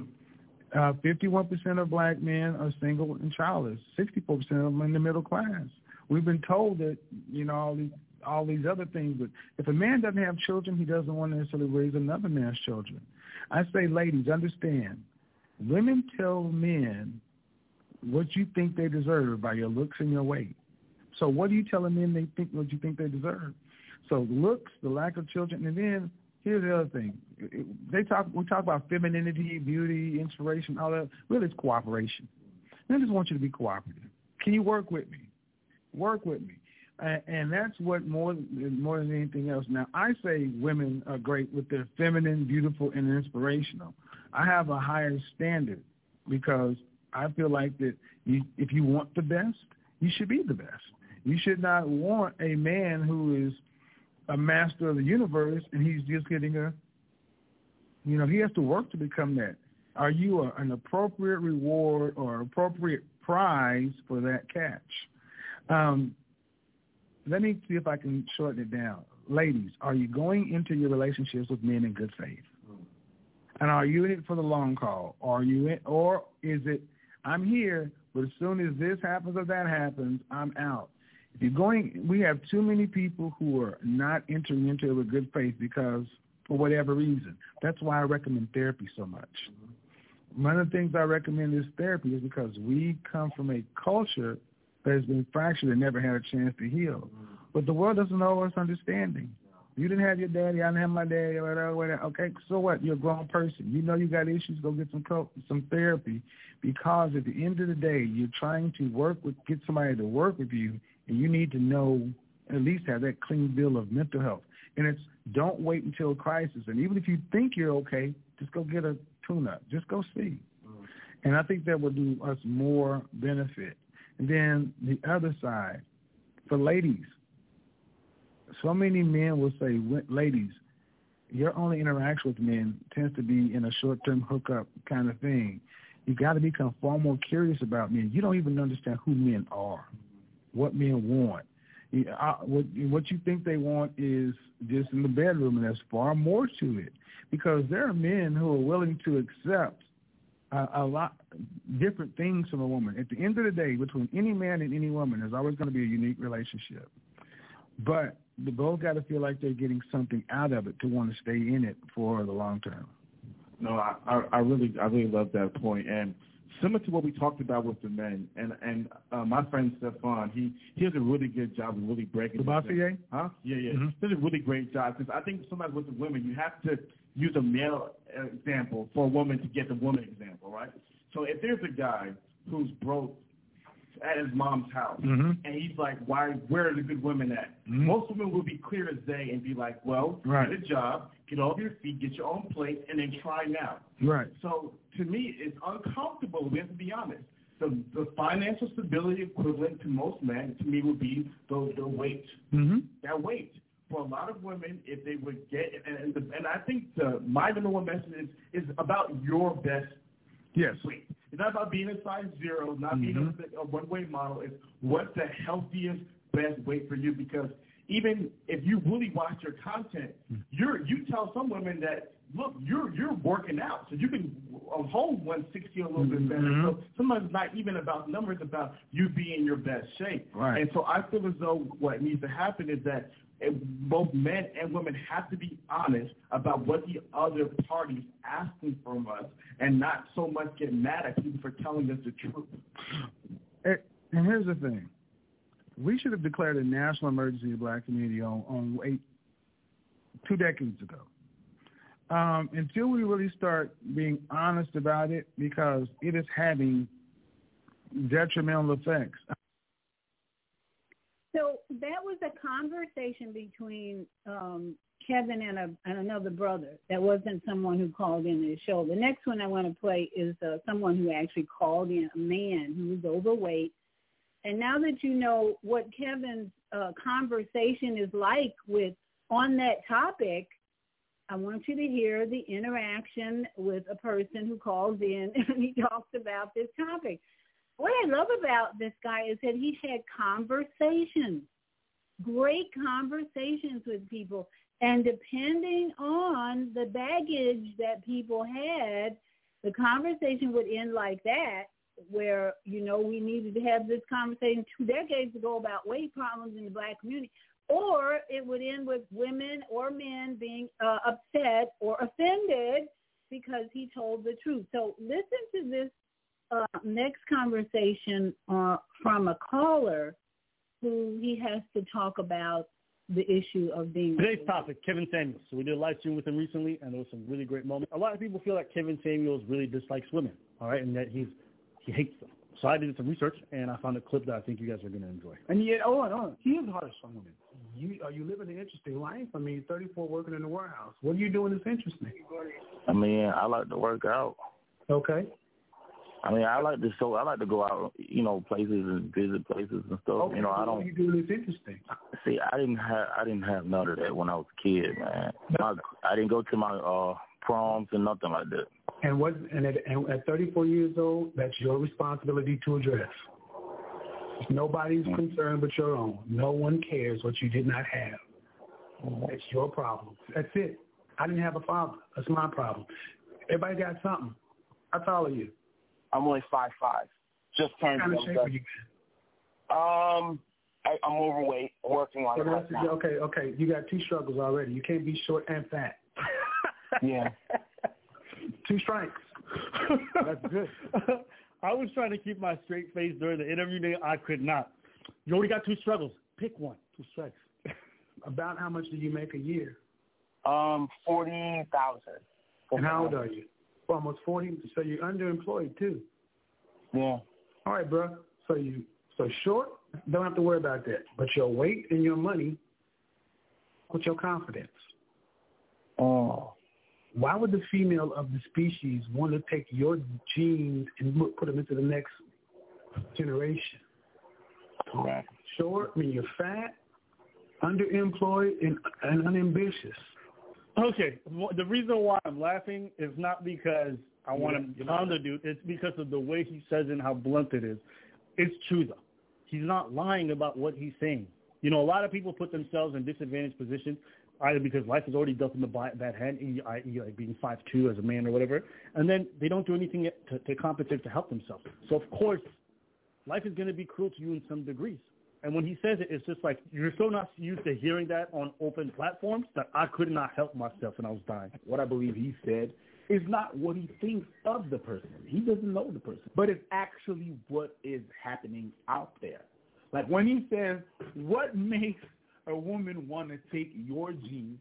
51% of black men are single and childless. 64% of them in the middle class. We've been told that, all these other things, but if a man doesn't have children, he doesn't want to necessarily raise another man's children. I say, ladies, understand, women tell men what you think they deserve by your looks and your weight. So what are you telling men what you think they deserve? So looks, the lack of children, and then here's the other thing. We talk about femininity, beauty, inspiration, all that. Really, it's cooperation. I just want you to be cooperative. Can you work with me? Work with me. And that's what more than anything else. Now, I say women are great with their feminine, beautiful, and inspirational. I have a higher standard because I feel like that if you want the best, you should be the best. You should not want a man who is a master of the universe and he's just getting he has to work to become that. Are you an appropriate reward or appropriate prize for that catch? Let me see if I can shorten it down. Ladies, are you going into your relationships with men in good faith? And are you in it for the long haul? Or is it, I'm here, but as soon as this happens or that happens, I'm out? If you're going, we have too many people who are not entering into it with good faith because, for whatever reason. That's why I recommend therapy so much. One of the things I recommend is therapy is because we come from a culture that has been fractured and never had a chance to heal. But the world doesn't know us understanding. You didn't have your daddy, I didn't have my daddy, whatever. Okay, so what? You're a grown person. You know you got issues, go get some therapy, because at the end of the day, you're trying to get somebody to work with you, and you need to know, at least have that clean bill of mental health. And it's don't wait until a crisis. And even if you think you're okay, just go get a tune-up. Just go see. And I think that will do us more benefit. And then the other side, for ladies, so many men will say, ladies, your only interaction with men tends to be in a short-term hookup kind of thing. You got to become far more curious about men. You don't even understand who men are, what men want. What you think they want is just in the bedroom, and there's far more to it, because there are men who are willing to accept a lot different things from a woman. At the end of the day, between any man and any woman, there's always going to be a unique relationship. But they both got to feel like they're getting something out of it to want to stay in it for the long term. No, I really love that point. And similar to what we talked about with the men, and my friend Stefan, he does a really good job of really breaking it down. Huh? Yeah. Mm-hmm. He does a really great job, because I think sometimes with the women, you have to use a male example for a woman to get the woman example, right? So if there's a guy who's broke at his mom's house, mm-hmm. and he's like, where are the good women at? Mm-hmm. Most women will be clear as day and be like, well, right. Get a job, get off your feet, get your own plate, and then try now. Right. So to me, it's uncomfortable. We have to be honest. The financial stability equivalent to most men, to me, would be the weight. Mm-hmm. That weight. For a lot of women, if they would get, and I think my number one message is about your best weight. It's not about being a size 0, not being a one-way model. It's what's the healthiest, best weight for you, because even if you really watch your content, you tell some women that, look, you're working out, so you can hold 160 a little bit better. Mm-hmm. So sometimes it's not even about numbers, it's about you being in your best shape. Right. And so I feel as though what needs to happen is that both men and women have to be honest about what the other party's asking from us, and not so much get mad at people for telling us the truth. And here's the thing. We should have declared a national emergency in the black community on 2 decades ago. Until we really start being honest about it, because it is having detrimental effects. So that was a conversation between Kevin and another brother. That wasn't someone who called in the show. The next one I want to play is someone who actually called in, a man who was overweight. And now that you know what Kevin's conversation is like on that topic, I want you to hear the interaction with a person who calls in and he talks about this topic. What I love about this guy is that he had conversations, great conversations with people. And depending on the baggage that people had, the conversation would end like that, where, we needed to have this conversation 2 decades ago about weight problems in the black community. Or it would end with women or men being upset or offended because he told the truth. So listen to this next conversation from a caller who he has to talk about the issue of being. Today's topic, Kevin Samuels. So we did a live stream with him recently, and there was some really great moments. A lot of people feel like Kevin Samuels really dislikes women, all right, and that he hates them. So I did some research, and I found a clip that I think you guys are going to enjoy. And yet, he is hard on women. You living an interesting life. I mean, 34 working in the warehouse. What are you doing that's interesting? I mean, I like to work out. Okay. I mean, I like to go out, places and visit places and stuff. Okay, I don't. What are you doing that's interesting? See, I didn't have none of that when I was a kid, man. I didn't go to my proms and nothing like that. And at 34 years old, that's your responsibility to address. Nobody's concerned but your own. No one cares what you did not have. It's your problem. That's it. I didn't have a father. That's my problem. Everybody got something. How tall are you? I'm only 5'5". Just turned. What kind of shape are you in? I'm overweight, working on it right now. Okay. You got two struggles already. You can't be short and fat. Yeah. 2 strikes. That's good. I was trying to keep my straight face during the interview day. I could not. You already got 2 struggles. Pick one. 2 strikes. About how much do you make a year? 40,000. And how old are you? Almost 40. So you're underemployed too. Yeah. All right, bro. So short. Don't have to worry about that. But your weight and your money. What's your confidence? Oh. Why would the female of the species want to take your genes and put them into the next generation? Correct. Short, I mean, you're fat, underemployed, and unambitious. Okay, the reason why I'm laughing is not because I want to pound the dude. It's because of the way he says it and how blunt it is. It's true, though. He's not lying about what he's saying. A lot of people put themselves in disadvantaged positions either because life has already dealt them a bad hand, i.e. like being 5'2" as a man or whatever, and then they don't do anything to compensate to help themselves. So, of course, life is going to be cruel to you in some degrees. And when he says it, it's just like you're so not used to hearing that on open platforms that I could not help myself and I was dying. What I believe he said is not what he thinks of the person. He doesn't know the person, but it's actually what is happening out there. Like when he says, what makes a woman want to take your genes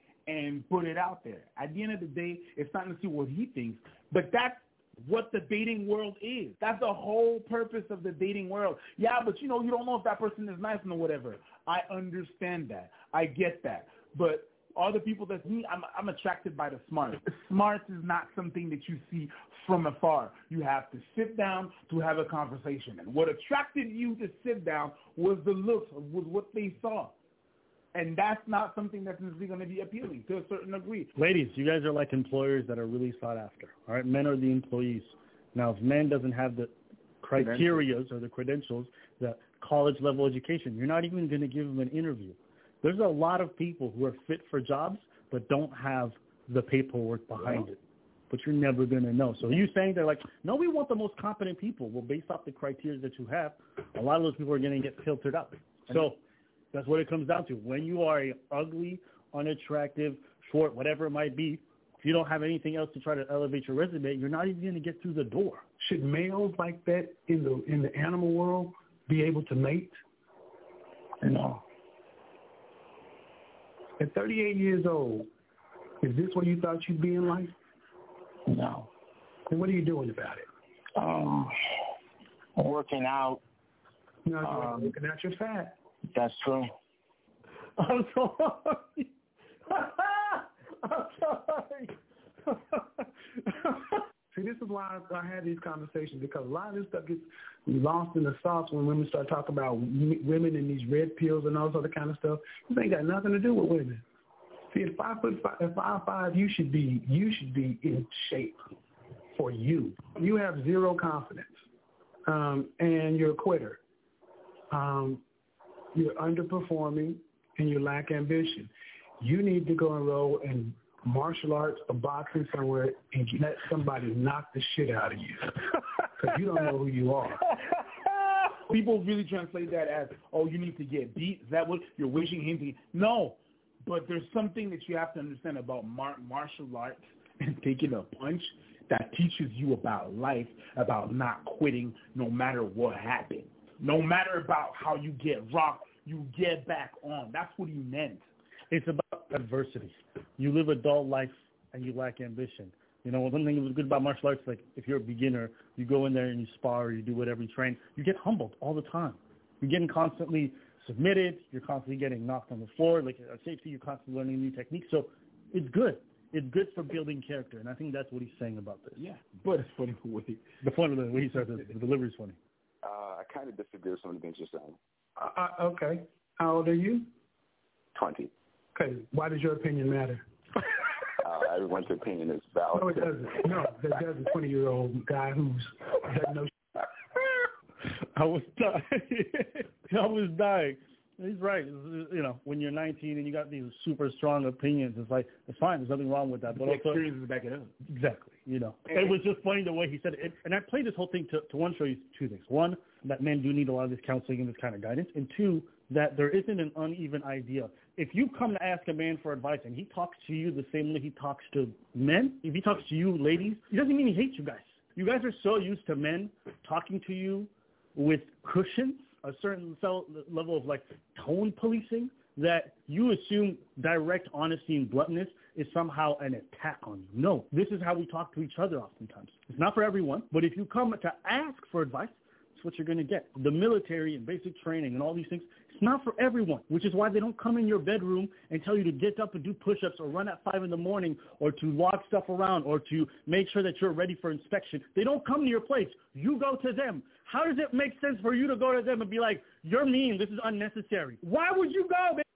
and put it out there? At the end of the day, it's not to see what he thinks, but that's what the dating world is. That's the whole purpose of the dating world. Yeah, but you don't know if that person is nice or whatever. I understand that. I get that. But all the people that me, I'm attracted by the smarts. Smarts is not something that you see from afar. You have to sit down to have a conversation. And what attracted you to sit down was the looks, was what they saw. And that's not something that's necessarily going to be appealing to a certain degree. Ladies, you guys are like employers that are really sought after. All right, men are the employees. Now, if man doesn't have the criterias or the credentials, the college-level education, you're not even going to give them an interview. There's a lot of people who are fit for jobs but don't have the paperwork behind it. But you're never going to know. So you saying they're like, no, we want the most competent people. Well, based off the criteria that you have, a lot of those people are going to get filtered out. So that's what it comes down to. When you are a ugly, unattractive, short, whatever it might be, if you don't have anything else to try to elevate your resume, you're not even going to get through the door. Should males like that in the animal world be able to mate? No. At 38 years old, is this what you thought you'd be in life? No. And what are you doing about it? Working out. No, you're looking at your fat. That's true. I'm sorry. I'm sorry. See, this is why I had these conversations, because a lot of this stuff gets lost in the sauce when women start talking about women and these red pills and all this other kind of stuff. This ain't got nothing to do with women. See, at 5'5", you should be in shape for you. You have zero confidence, and you're a quitter. You're underperforming, and you lack ambition. You need to go enroll in martial arts or boxing somewhere and let somebody knock the shit out of you, because you don't know who you are. People really translate that as, oh, you need to get beat. Is that what you're wishing him to? No, but there's something that you have to understand about martial arts and taking a punch that teaches you about life, about not quitting no matter what happens. No matter about how you get rocked, you get back on. That's what he meant. It's about adversity. You live a dull life and you lack ambition. You know, one thing that was good about martial arts, like if you're a beginner, you go in there and you spar, you do whatever you train, you get humbled all the time. You're getting constantly submitted. You're constantly getting knocked on the floor. Like at safety, you're constantly learning new techniques. So it's good. It's good for building character, and I think that's what he's saying about this. Yeah, but it's funny the way he says it. The delivery is funny. I kind of disagree with some of the things you're saying. Okay. How old are you? 20. Okay. Why does your opinion matter? Everyone's opinion is valid. No, it doesn't. No, that does a 20-year-old guy who's doesn't know. I was dying. He's right. You know, when you're 19 and you got these super strong opinions, it's like, it's fine. There's nothing wrong with that. But the also, experience is back it up. Exactly. You know, it was just funny the way he said it. And I played this whole thing to one, show you two things. One, that men do need a lot of this counseling and this kind of guidance. And two, that there isn't an uneven idea. If you come to ask a man for advice and he talks to you the same way he talks to men, if he talks to you ladies, it doesn't mean he hates you guys. You guys are so used to men talking to you with cushions, a certain level of like tone policing, that you assume direct honesty and bluntness is somehow an attack on you. No, this is how we talk to each other oftentimes. It's not for everyone, but if you come to ask for advice, it's what you're going to get. The military and basic training and all these things, it's not for everyone, which is why they don't come in your bedroom and tell you to get up and do push-ups or run at 5 in the morning or to log stuff around or to make sure that you're ready for inspection. They don't come to your place. You go to them. How does it make sense for you to go to them and be like, you're mean, this is unnecessary? Why would you go, man?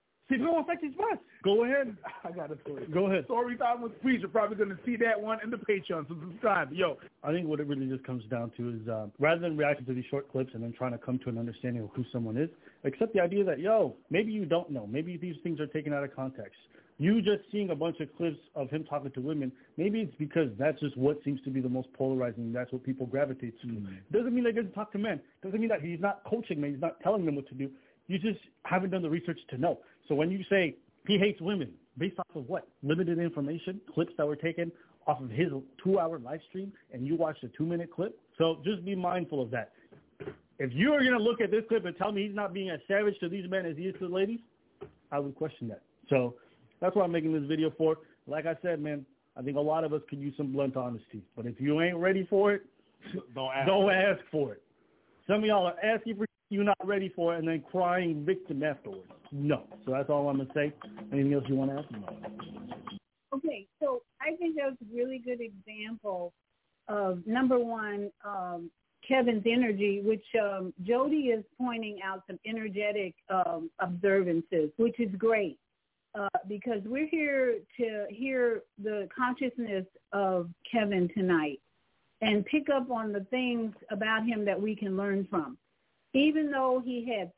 Go ahead. I got a story. Go ahead. Story time with Preach. You're probably going to see that one in the Patreon, so subscribe. Yo. I think what it really just comes down to is rather than reacting to these short clips and then trying to come to an understanding of who someone is, accept the idea that, maybe you don't know. Maybe these things are taken out of context. You just seeing a bunch of clips of him talking to women, maybe it's because that's just what seems to be the most polarizing. That's what people gravitate to. Mm-hmm. Doesn't mean that he doesn't talk to men. Doesn't mean that he's not coaching them. He's not telling them what to do. You just haven't done the research to know. So when you say he hates women, based off of what? Limited information, clips that were taken off of his 2-hour live stream, and you watched a 2-minute clip. So just be mindful of that. If you are going to look at this clip and tell me he's not being as savage to these men as he is to the ladies, I would question that. So that's what I'm making this video for. Like I said, man, I think a lot of us could use some blunt honesty. But if you ain't ready for it, don't ask for it. Some of y'all are asking for you're not ready for it and then crying victim afterwards. No. So that's all I'm going to say. Anything else you want to ask? Okay, so I think that was a really good example of, number one, Kevin's energy, which Jody is pointing out some energetic observances, which is great because we're here to hear the consciousness of Kevin tonight and pick up on the things about him that we can learn from. Even though he had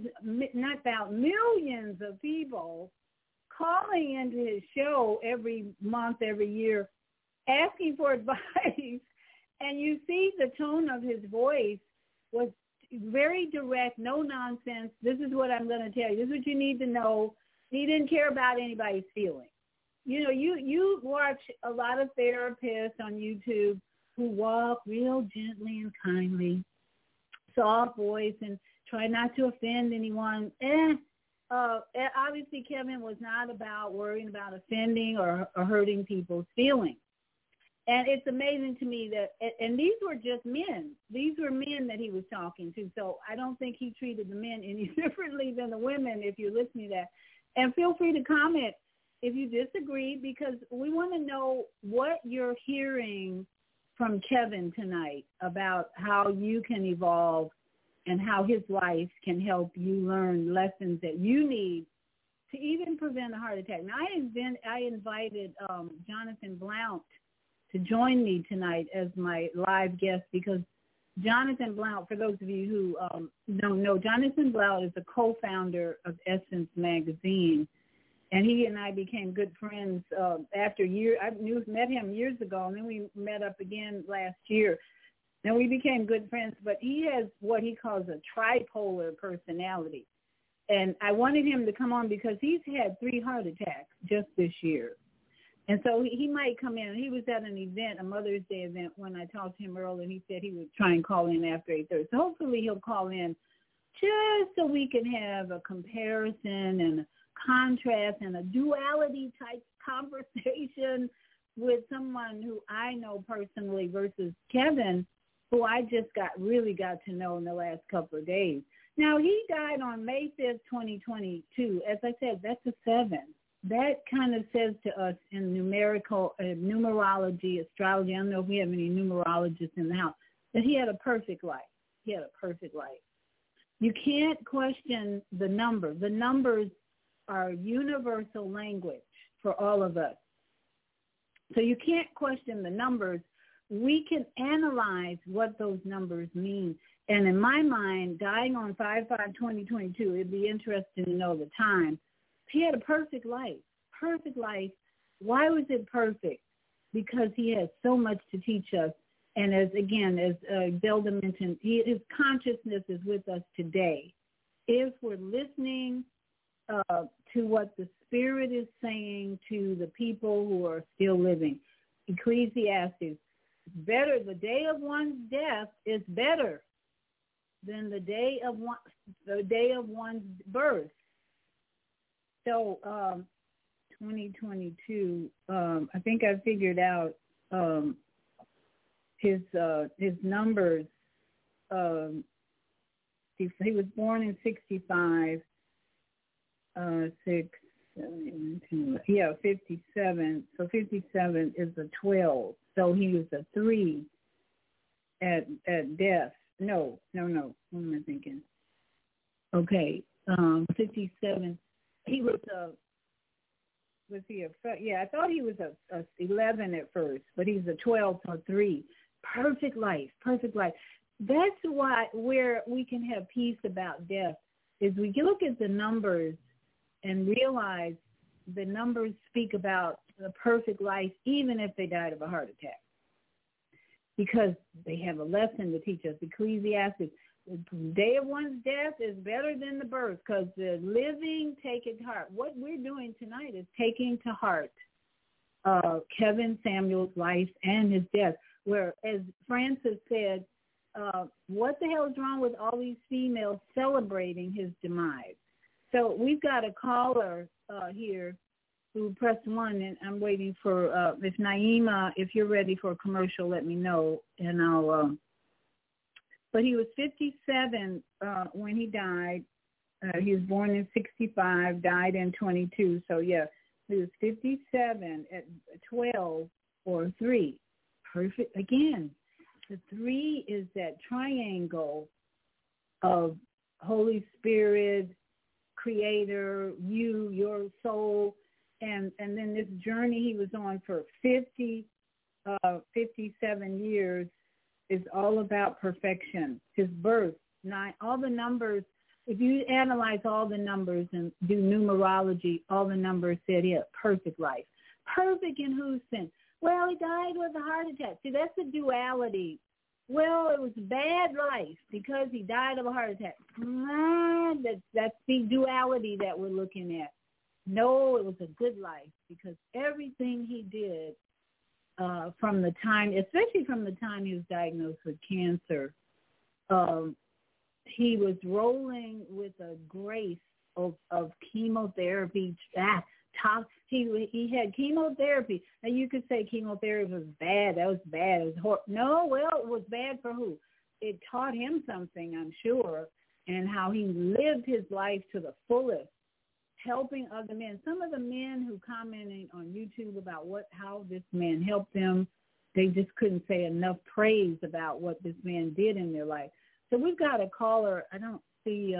millions of people calling into his show every month, every year, asking for advice, and you see the tone of his voice was very direct, no nonsense. This is what I'm going to tell you. This is what you need to know. He didn't care about anybody's feelings. You know, you watch a lot of therapists on YouTube who walk real gently and kindly, soft voice, and try not to offend anyone. Obviously, Kevin was not about worrying about offending or hurting people's feelings. And it's amazing to me that, and these were just men. These were men that he was talking to. So I don't think he treated the men any differently than the women, if you're listening to that. And feel free to comment if you disagree, because we want to know what you're hearing from Kevin tonight about how you can evolve and how his life can help you learn lessons that you need to even prevent a heart attack. Now, I invited Jonathan Blount to join me tonight as my live guest because Jonathan Blount, for those of you who don't know, Jonathan Blount is the co-founder of Essence Magazine. And he and I became good friends after years. I met him years ago, and then we met up again last year. And we became good friends. But he has what he calls a tripolar personality. And I wanted him to come on because he's had 3 heart attacks just this year. And so he might come in. He was at an event, a Mother's Day event, when I talked to him earlier, and he said he would try and call in after 8:30. So hopefully he'll call in just so we can have a comparison and a contrast and a duality type conversation with someone who I know personally versus Kevin, who I just really got to know in the last couple of days. Now, he died on May 5th, 2022. As I said, that's a 7. That kind of says to us in numerology, astrology, I don't know if we have any numerologists in the house, that he had a perfect life. He had a perfect life. You can't question the number. The numbers are universal language for all of us. So you can't question the numbers. We can analyze what those numbers mean. And in my mind, dying on 5/5/2022, it'd be interesting to know the time. He had a perfect life, perfect life. Why was it perfect? Because he has so much to teach us. And as Zelda mentioned, his consciousness is with us today. If we're listening to what the Spirit is saying to the people who are still living. Ecclesiastes, better, the day of one's death is better than the day of one's birth. So 2022, I think I figured out his numbers. He was born in 65. 57. So 57 is a 12. So he was a 3 at death. No. What am I thinking? Okay, 57. He was I thought he was a 11 at first, but he's a 12 or 3. Perfect life. That's where we can have peace about death, is we look at the numbers and realize the numbers speak about the perfect life, even if they died of a heart attack, because they have a lesson to teach us. Ecclesiastes, the day of one's death is better than the birth, because the living take it to heart. What we're doing tonight is taking to heart Kevin Samuel's life and his death, where, as Francis said, what the hell is wrong with all these females celebrating his demise? So we've got a caller here who pressed 1, and I'm waiting for, if Naima, if you're ready for a commercial, let me know, and I'll, but he was 57 when he died. He was born in 65, died in 22. So, yeah, he was 57 at 12 or 3. Perfect. Again, the 3 is that triangle of Holy Spirit, Creator, you, your soul, and then this journey he was on for 57 years is all about perfection. His birth, all the numbers, if you analyze all the numbers and do numerology, all the numbers said he had a perfect life. Perfect in whose sense? Well, he died with a heart attack. See, that's the duality. Well, it was bad life because he died of a heart attack. That's the duality that we're looking at. No, it was a good life because everything he did from the time, especially from the time he was diagnosed with cancer, he was rolling with a grace of chemotherapy. He had chemotherapy. Now, you could say chemotherapy was bad. That was bad. It was horrible. No, well, it was bad for who? It taught him something, I'm sure, and how he lived his life to the fullest, helping other men. Some of the men who commented on YouTube about how this man helped them, they just couldn't say enough praise about what this man did in their life. So we've got a caller. I don't see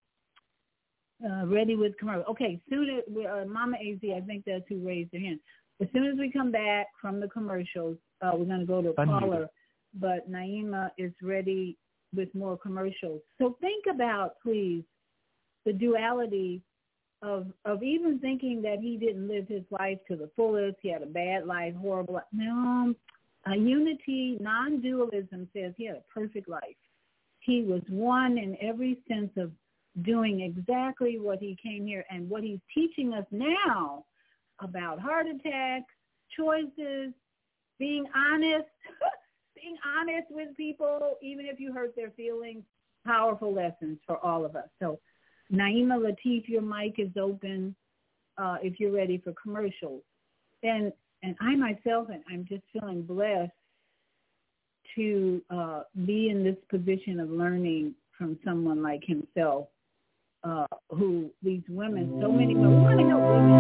ready with commercial. Okay, soon as Mama AZ, I think that's who raised their hand. As soon as we come back from the commercials, we're going to go to a caller. But Naima is ready with more commercials. So think about, please, the duality of even thinking that he didn't live his life to the fullest. He had a bad life, horrible life. No, unity, non-dualism says he had a perfect life. He was one in every sense of doing exactly what he came here and what he's teaching us now about heart attacks, choices, being honest, being honest with people, even if you hurt their feelings. powerful lessons for all of us. So, Naima Latif, your mic is open if you're ready for commercials. And I myself, I'm just feeling blessed to be in this position of learning from someone like himself, who these women, so many women, we want to help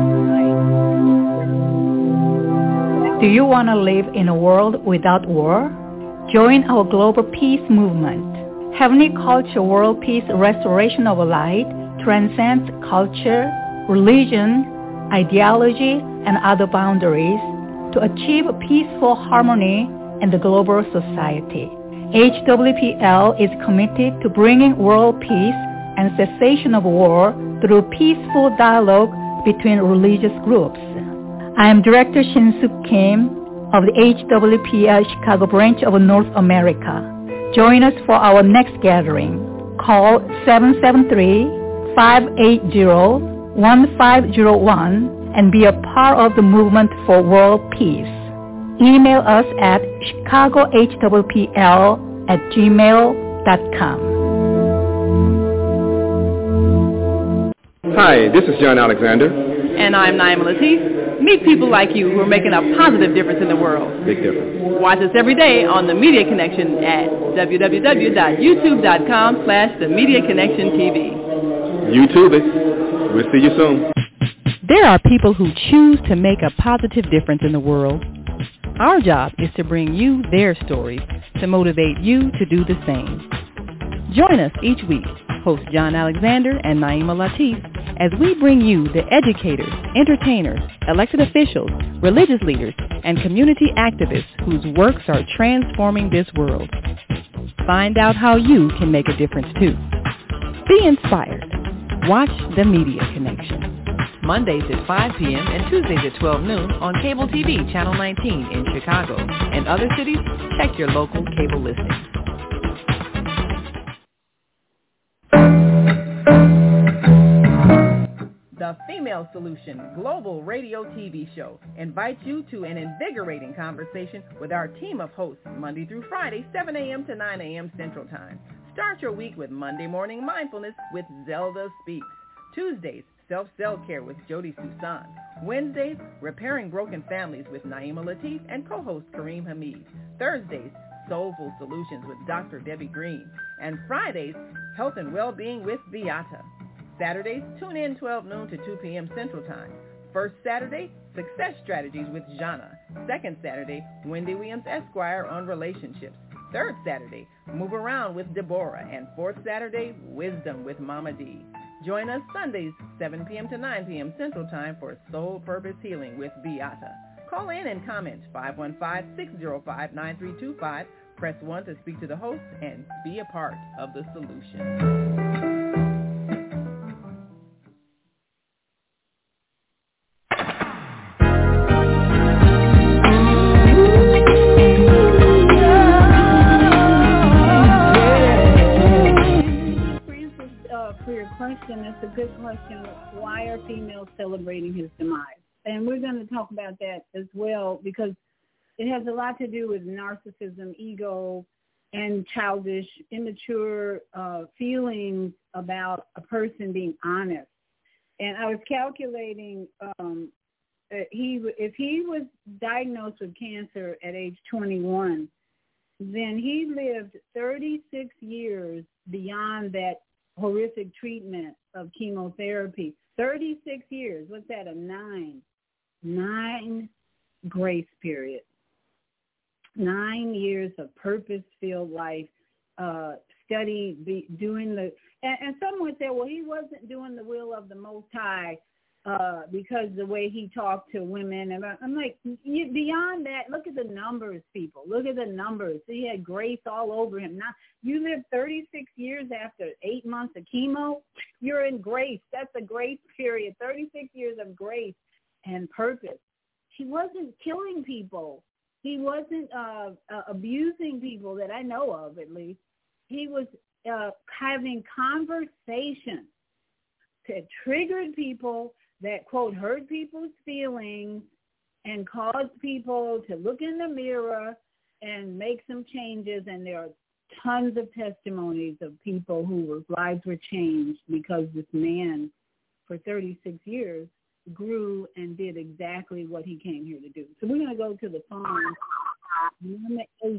women. Do you want to live in a world without war? Join our global peace movement. Heavenly Culture World Peace Restoration of Light transcends culture, religion, ideology, and other boundaries to achieve peaceful harmony in the global society. HWPL is committed to bringing world peace and cessation of war through peaceful dialogue between religious groups. I am Director Shin-Suk Kim of the HWPL Chicago branch of North America. Join us for our next gathering. Call 773-580-1501 and be a part of the movement for world peace. Email us at chicagohwpl@gmail.com. Hi, this is John Alexander. And I'm Naima Latif. Meet people like you who are making a positive difference in the world. Big difference. Watch us every day on The Media Connection at www.youtube.com/The Media Connection TV. YouTube it. We'll see you soon. There are people who choose to make a positive difference in the world. Our job is to bring you their stories to motivate you to do the same. Join us each week, host John Alexander and Naima Latif, as we bring you the educators, entertainers, elected officials, religious leaders, and community activists whose works are transforming this world. Find out how you can make a difference too. Be inspired. Watch The Media Connection. Mondays at 5 p.m. and Tuesdays at 12 noon on Cable TV Channel 19 in Chicago. And other cities, check your local cable listings. The Female Solution Global Radio TV Show invites you to an invigorating conversation with our team of hosts Monday through Friday, 7 a.m. to 9 a.m. Central Time. Start your week with Monday Morning Mindfulness with Zelda Speaks. Tuesdays, Self-Cell Care with Jody Susan. Wednesdays, Repairing Broken Families with Naima Latif and co-host Kareem Hamid. Thursdays, Soulful Solutions with Dr. Debbie Green. And Fridays, Health and Well-Being with Beata. Saturdays, tune in 12 noon to 2 p.m. Central Time. First Saturday, Success Strategies with Jana. Second Saturday, Wendy Williams Esquire on relationships. Third Saturday, Move Around with Deborah. And fourth Saturday, Wisdom with Mama D. Join us Sundays, 7 p.m. to 9 p.m. Central Time for Soul Purpose Healing with Beata. Call in and comment 515-605-9325. Press 1 to speak to the host and be a part of the solution. Question. It's a good question. Why are females celebrating his demise? And we're going to talk about that as well because it has a lot to do with narcissism, ego, and childish, immature feelings about a person being honest. And I was calculating if he was diagnosed with cancer at age 21, then he lived 36 years beyond that horrific treatment of chemotherapy. 36 years. What's that? A 9 grace period. 9 years of purpose-filled life, doing the, and some would say, well, he wasn't doing the will of the Most High because the way he talked to women. And I'm like, beyond that, look at the numbers, people. Look at the numbers. He had grace all over him. Now, you live 36 years after 8 months of chemo, you're in grace. That's a grace period, 36 years of grace and purpose. He wasn't killing people. He wasn't abusing people that I know of, at least. He was having conversations that triggered people, that, quote, hurt people's feelings and caused people to look in the mirror and make some changes. And there are tons of testimonies of people whose lives were changed because this man, for 36 years, grew and did exactly what he came here to do. So we're going to go to the phone. Number 80.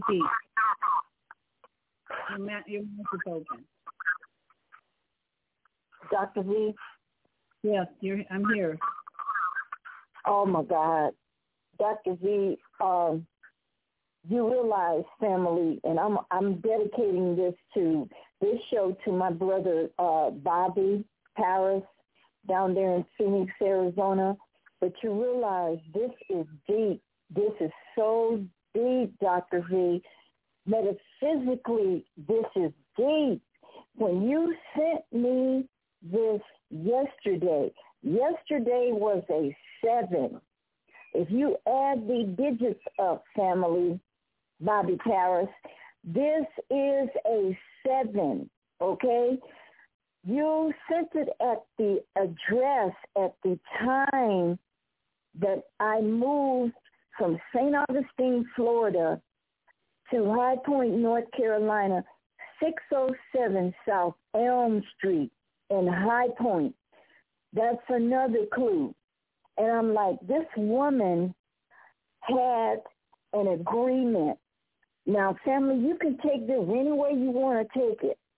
Your mouth is open. Dr. V? Yes, I'm here. Oh, my God. Dr. V, you realize, family, and I'm dedicating this show to my brother Bobby Paris down there in Phoenix, Arizona. But you realize this is deep. This is so deep, Dr. V. Metaphysically, this is deep. When you sent me this yesterday was a 7. If you add the digits up, family, Bobby Paris, this is a 7, okay? You sent it at the address at the time that I moved from St. Augustine, Florida to High Point, North Carolina, 607 South Elm Street in High Point. That's another clue. And I'm like, this woman had an agreement. Now, family, you can take this any way you want to take it.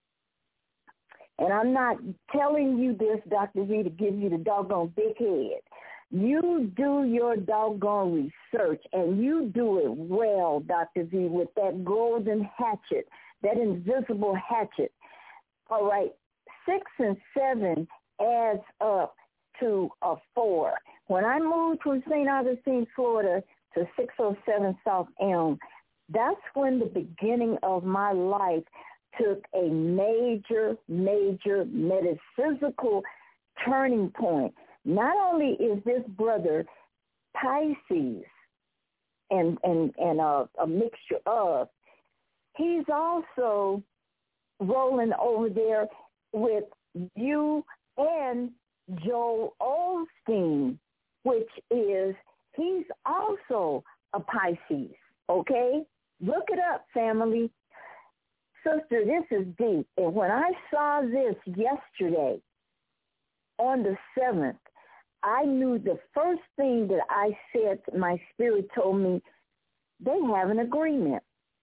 And I'm not telling you this, Dr. V, to give you the doggone big head. You do your doggone research, and you do it well, Dr. V, with that golden hatchet, that invisible hatchet. All right, 6 and 7 adds up to a 4. When I moved from St. Augustine, Florida to 607 South Elm, that's when the beginning of my life took a major metaphysical turning point. Not only is this brother Pisces and a mixture of, he's also rolling over there with you and Joel Osteen, which is, he's also a Pisces, okay? Look it up, family. Sister, this is deep. And when I saw this yesterday on the 7th, I knew the first thing that I said, my spirit told me, they have an agreement.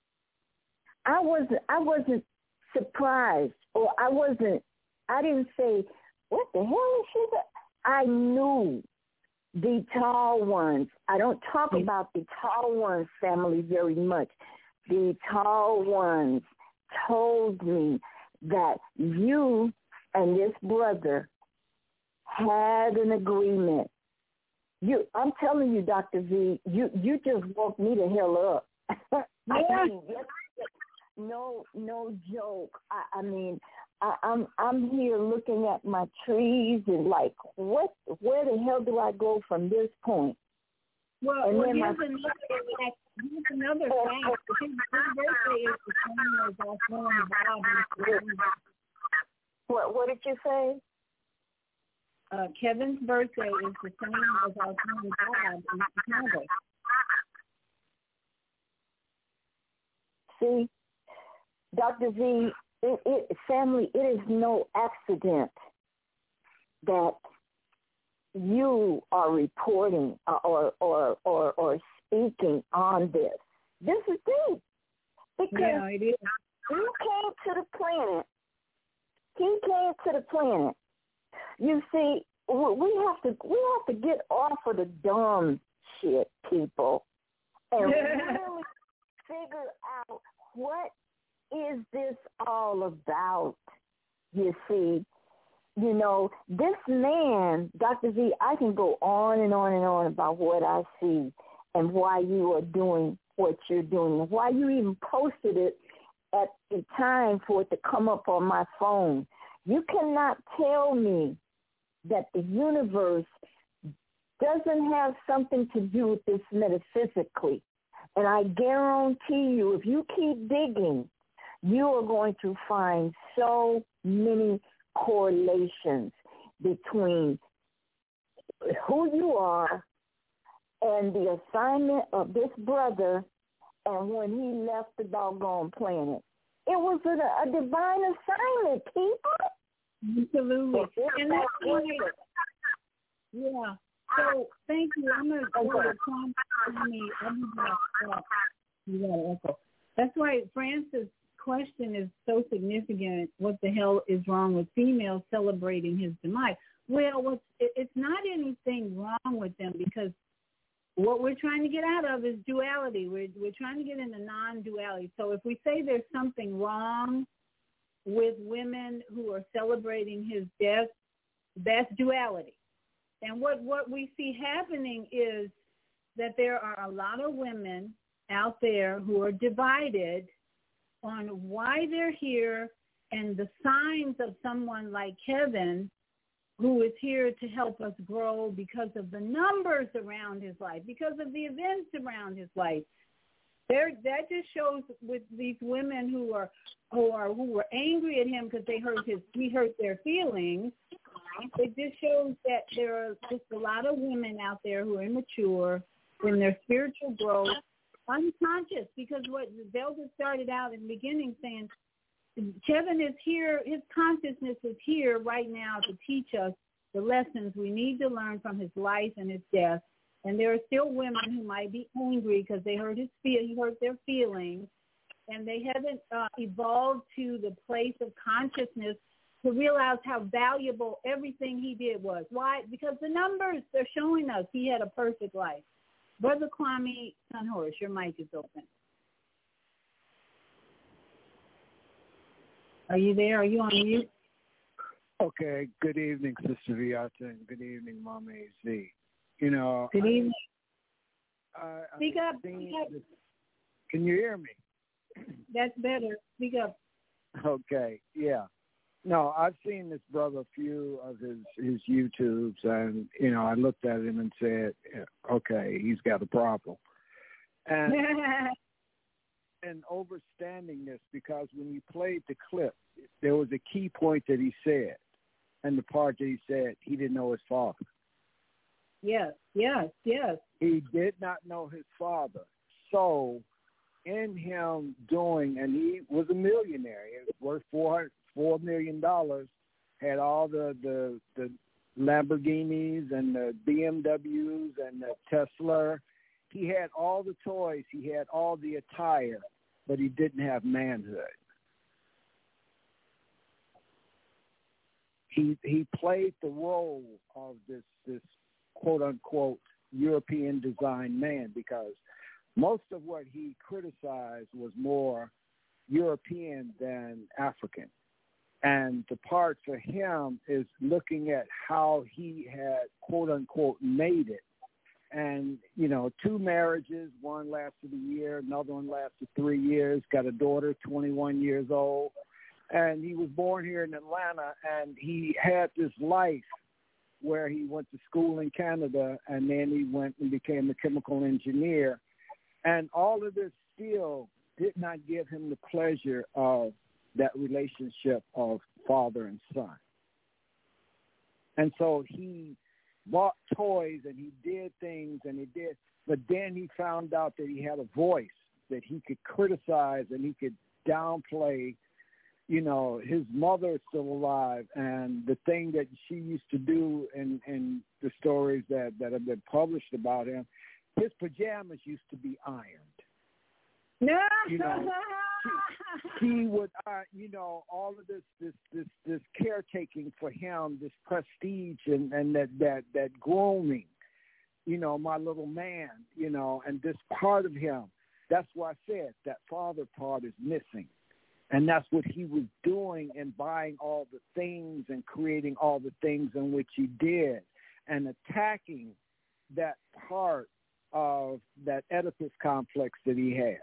I wasn't surprised, or I didn't say, what the hell is she doing? I knew the tall ones. I don't talk about the tall ones, family, very much. The tall ones told me that you and this brother had an agreement. I'm telling you, Dr. V, you just woke me the hell up. I mean, no joke. I'm here looking at my trees and like, where the hell do I go from this point? Well, here's another fact. His birthday is the same as our friend Bob. What did you say? Kevin's birthday is the same as our friend Bob in Chicago. See, Dr. V, family, it is no accident that you are reporting or speaking on this. This is deep. Because it is. He came to the planet. You see, we have to get off of the dumb shit, people, and really figure out what is this all about. You see, this man, Dr. V, I can go on and on and on about what I see and why you are doing what you're doing, and why you even posted it at the time for it to come up on my phone. You cannot tell me that the universe doesn't have something to do with this metaphysically. And I guarantee you, if you keep digging, you are going to find so many correlations between who you are and the assignment of this brother and when he left the doggone planet. It was a divine assignment, people. Absolutely. And that's why, yeah. So thank you. I'm going to go to Echo. That's why Francis' question is so significant. What the hell is wrong with females celebrating his demise? Well, it's not anything wrong with them, because what we're trying to get out of is duality. We're trying to get into non-duality. So if we say there's something wrong with women who are celebrating his death, that's duality. And what we see happening is that there are a lot of women out there who are divided on why they're here and the signs of someone like Kevin, who is here to help us grow because of the numbers around his life, because of the events around his life. That just shows with these women who were angry at him because he hurt their feelings. It just shows that there are just a lot of women out there who are immature in their spiritual growth, unconscious, because what Zelda started out in the beginning saying, Kevin is here, his consciousness is here right now to teach us the lessons we need to learn from his life and his death. And there are still women who might be angry because he hurt their feelings, and they haven't evolved to the place of consciousness to realize how valuable everything he did was. Why? Because the numbers are showing us he had a perfect life. Brother Kwame Sunhorse, your mic is open. Are you there? Are you on mute? Okay. Good evening, Sister Viata, and good evening, Mama AZ. You know, good evening. Speak up. Can you hear me? That's better. Speak up. Okay. Yeah. No, I've seen this brother a few of his YouTubes, and you know, I looked at him and said, okay, he's got a problem. And and overstanding this, because when you played the clip, there was a key point that he said, and the part that he said he didn't know his father. Yes. He did not know his father. So in him doing, and he was a millionaire, he was worth $4 million, had all the Lamborghinis and the BMWs and the Tesla. He had all the toys, he had all the attire, but he didn't have manhood. He played the role of this quote unquote European design man, because most of what he criticized was more European than African. And the part for him is looking at how he had quote unquote made it. And, you know, 2 marriages, one lasted a year, another one lasted 3 years, got a daughter, 21 years old. And he was born here in Atlanta, and he had this life where he went to school in Canada, and then he went and became a chemical engineer. And all of this still did not give him the pleasure of that relationship of father and son. And so he bought toys and he did things but then he found out that he had a voice that he could criticize and he could downplay. You know, his mother is still alive, and the thing that she used to do in the stories that have been published about him, his pajamas used to be ironed. No. You know, he would, you know, all of this caretaking for him, this prestige and that grooming, you know, my little man, you know, and this part of him. That's why I said that father part is missing. And that's what he was doing in buying all the things and creating all the things in which he did, and attacking that part of that Oedipus complex that he had.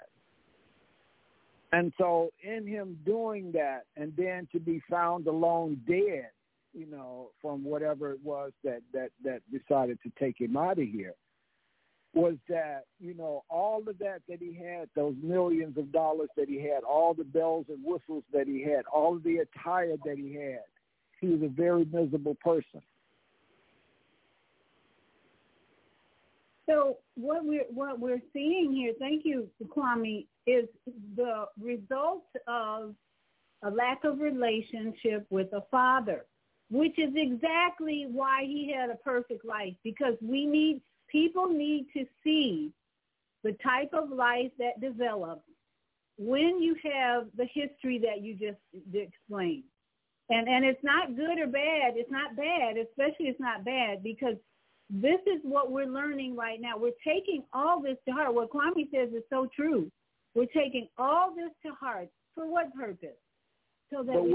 And so in him doing that, and then to be found alone dead, you know, from whatever it was that decided to take him out of here, was that, you know, all of that he had, those millions of dollars that he had, all the bells and whistles that he had, all of the attire that he had, he was a very miserable person. So what we're seeing here, thank you, Kwame, is the result of a lack of relationship with a father, which is exactly why he had a perfect life, because people need to see the type of life that develops when you have the history that you just explained. And it's not good or bad. It's not bad, especially it's not bad, because this is what we're learning right now. We're taking all this to heart. What Kwame says is so true. We're taking all this to heart. For what purpose? So that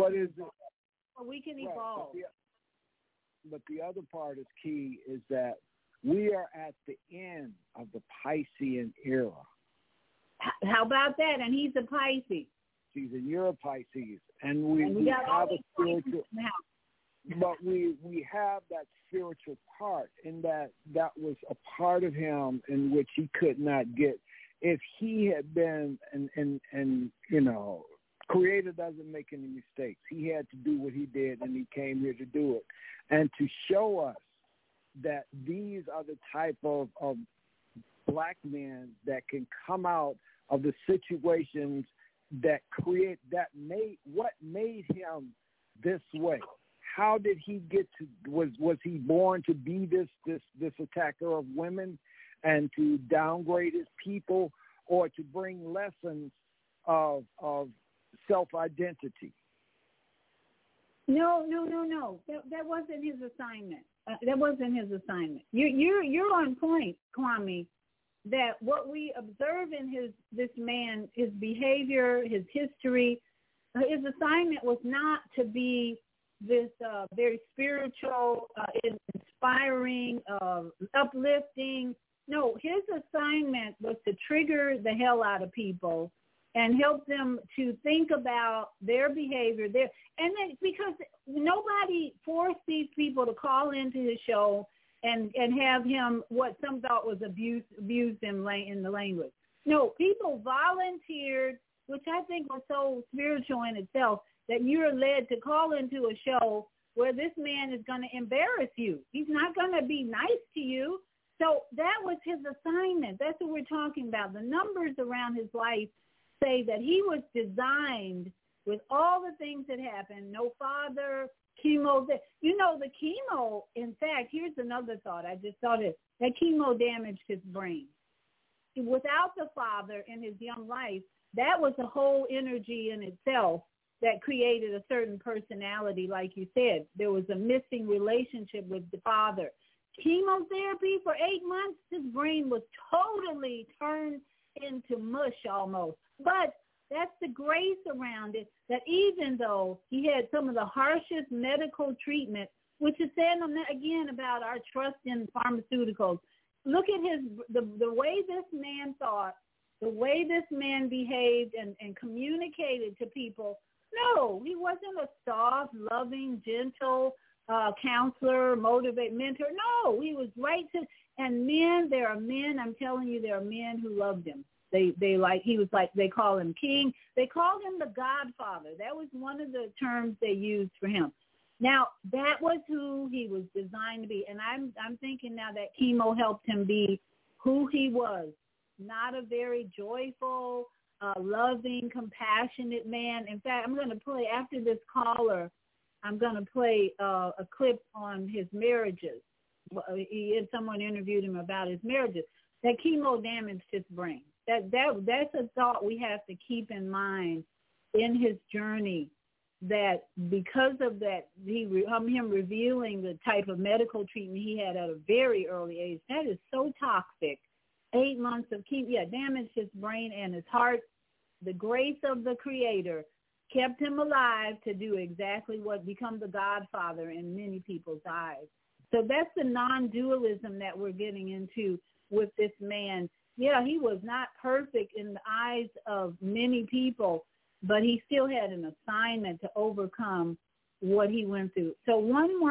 we can evolve. But the other part is key, is that we are at the end of the Piscean era. How about that? And he's a Pisces. You're a Pisces. And we have a spiritual, but we have that spiritual part, and that was a part of him in which he could not get. If he had been, and you know, Creator doesn't make any mistakes. He had to do what he did, and he came here to do it, and to show us that these are the type of black men that can come out of the situations that what made him this way. How did he get to? Was he born to be this attacker of women and to downgrade his people, or to bring lessons of self-identity? No. That wasn't his assignment. That wasn't his assignment. You're on point, Kwame. That what we observe in this man, his behavior, his history, his assignment was not to be this very spiritual, inspiring, uplifting. No, his assignment was to trigger the hell out of people and help them to think about their behavior. And then, because nobody forced these people to call into his show and have him, what some thought was abuse them in the language. No, people volunteered, which I think was so spiritual in itself, that you're led to call into a show where this man is going to embarrass you. He's not going to be nice to you. So that was his assignment. That's what we're talking about. The numbers around his life say that he was designed with all the things that happened, no father, chemo. You know, the chemo, in fact, here's another thought. I just thought that chemo damaged his brain. Without the father in his young life, that was a whole energy in itself that created a certain personality, like you said. There was a missing relationship with the father. Chemotherapy for 8 months, his brain was totally turned into mush almost. But that's the grace around it, that even though he had some of the harshest medical treatment, which is saying again about our trust in pharmaceuticals. Look at the way this man thought, the way this man behaved and communicated to people. No, he wasn't a soft, loving, gentle counselor, motivate, mentor. No, he was right to. And men, there are men. I'm telling you, there are men who loved him. They call him king. They called him the Godfather. That was one of the terms they used for him. Now, that was who he was designed to be. And I'm thinking now that chemo helped him be who he was, not a very joyful, loving, compassionate man. In fact, I'm going to play, after this caller, I'm going to play a clip on his marriages. Someone interviewed him about his marriages. That chemo damaged his brain. That's a thought we have to keep in mind in his journey, that because of that, him revealing the type of medical treatment he had at a very early age, that is so toxic. 8 months of chemo, damaged his brain and his heart. The grace of the Creator kept him alive to do exactly what become the Godfather in many people's eyes. So that's the non-dualism that we're getting into with this man. Yeah, he was not perfect in the eyes of many people, but he still had an assignment to overcome what he went through. So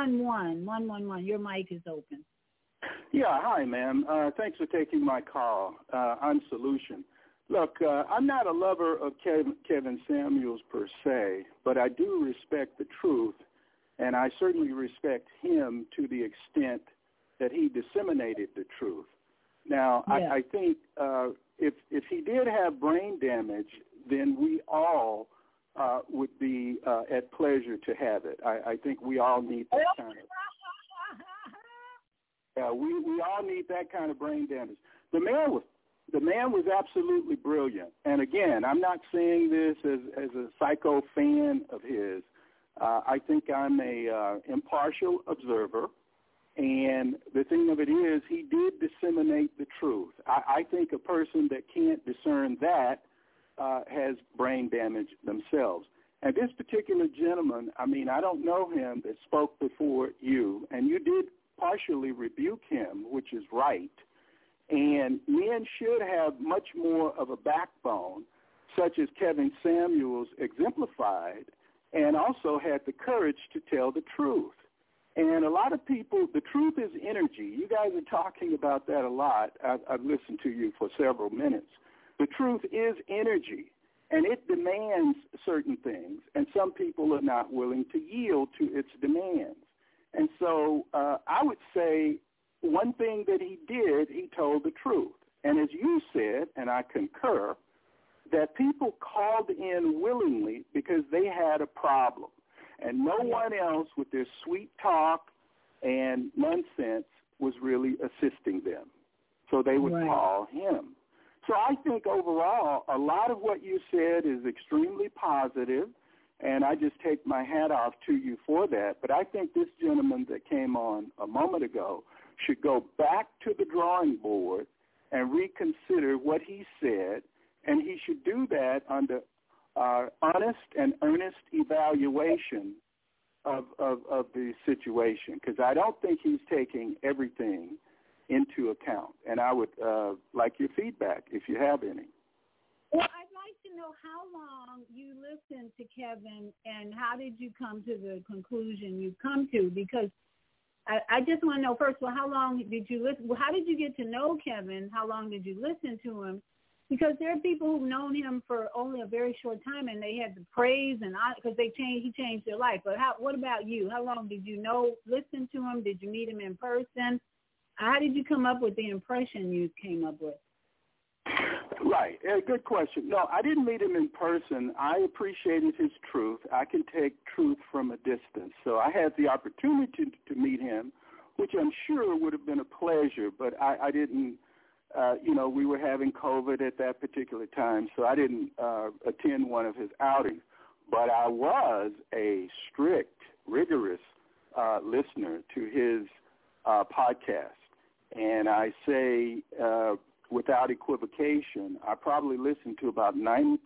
111, your mic is open. Yeah, hi, ma'am. Thanks for taking my call. I'm Solution. Look, I'm not a lover of Kevin Samuels per se, but I do respect the truth, and I certainly respect him to the extent that he disseminated the truth. Now, Yeah. I think if he did have brain damage, then we all would be at pleasure to have it. I think we all need that kind of. We all need that kind of brain damage. The man was absolutely brilliant. And again, I'm not saying this as a psycho fan of his. I think I'm a impartial observer. And the thing of it is, he did disseminate the truth. I think a person that can't discern that has brain damage themselves. And this particular gentleman, I mean, I don't know him that spoke before you, and you did partially rebuke him, which is right. And men should have much more of a backbone, such as Kevin Samuels exemplified, and also had the courage to tell the truth. And a lot of people, the truth is energy. You guys are talking about that a lot. I've listened to you for several minutes. The truth is energy, and it demands certain things, and some people are not willing to yield to its demands. And so I would say one thing that he did, he told the truth. And as you said, and I concur, that people called in willingly because they had a problem. And no one else with their sweet talk and nonsense was really assisting them. So they would call him. So I think overall, a lot of what you said is extremely positive, and I just take my hat off to you for that. But I think this gentleman that came on a moment ago should go back to the drawing board and reconsider what he said, and he should do that under honest and earnest evaluation of the situation, because I don't think he's taking everything into account. And I would like your feedback, if you have any. Well, I'd like to know how long you listened to Kevin and how did you come to the conclusion you've come to, because I just want to know, first of all, how long did you listen? How did you get to know Kevin? How long did you listen to him? Because there are people who've known him for only a very short time, and they had the praise and because he changed their life. But what about you? How long did you listen to him? Did you meet him in person? How did you come up with the impression you came up with? Right. Good question. No, I didn't meet him in person. I appreciated his truth. I can take truth from a distance. So I had the opportunity to meet him, which I'm sure would have been a pleasure, but I didn't. We were having COVID at that particular time, so I didn't attend one of his outings. But I was a strict, rigorous listener to his podcast. And I say without equivocation, I probably listened to about 90%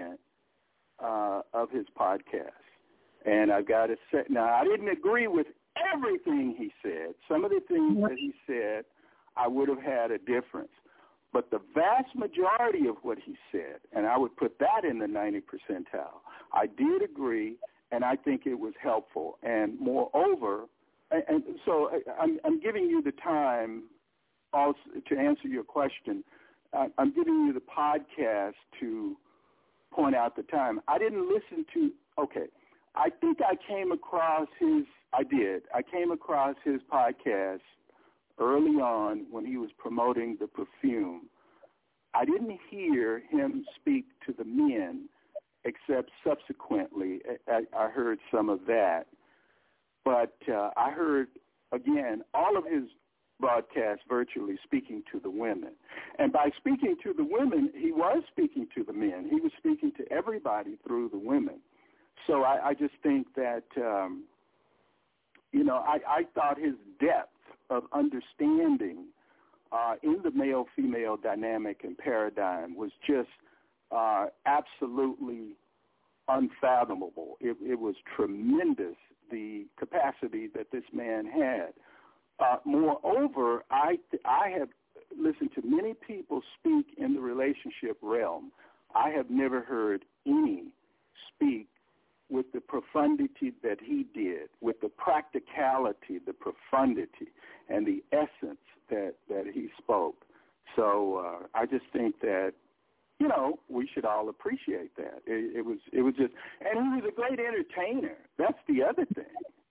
of his podcast. And I've got to say, now, I didn't agree with everything he said. Some of the things that he said, I would have had a difference. But the vast majority of what he said, and I would put that in the 90 percentile, I did agree, and I think it was helpful. And moreover, and so I'm giving you the time also to answer your question. I'm giving you the podcast to point out the time. I didn't listen to, I think I came across I came across his podcast early on when he was promoting the perfume. I didn't hear him speak to the men except subsequently. I heard some of that. But I heard, again, all of his broadcasts virtually speaking to the women. And by speaking to the women, he was speaking to the men. He was speaking to everybody through the women. So I just think that, I thought his depth of understanding in the male-female dynamic and paradigm was just absolutely unfathomable. It was tremendous, the capacity that this man had. Moreover, I have listened to many people speak in the relationship realm. I have never heard any speak with the profundity that he did, with the practicality, the profundity, and the essence that he spoke. So I just think that, we should all appreciate that. It was just, and he was a great entertainer. That's the other thing. Now,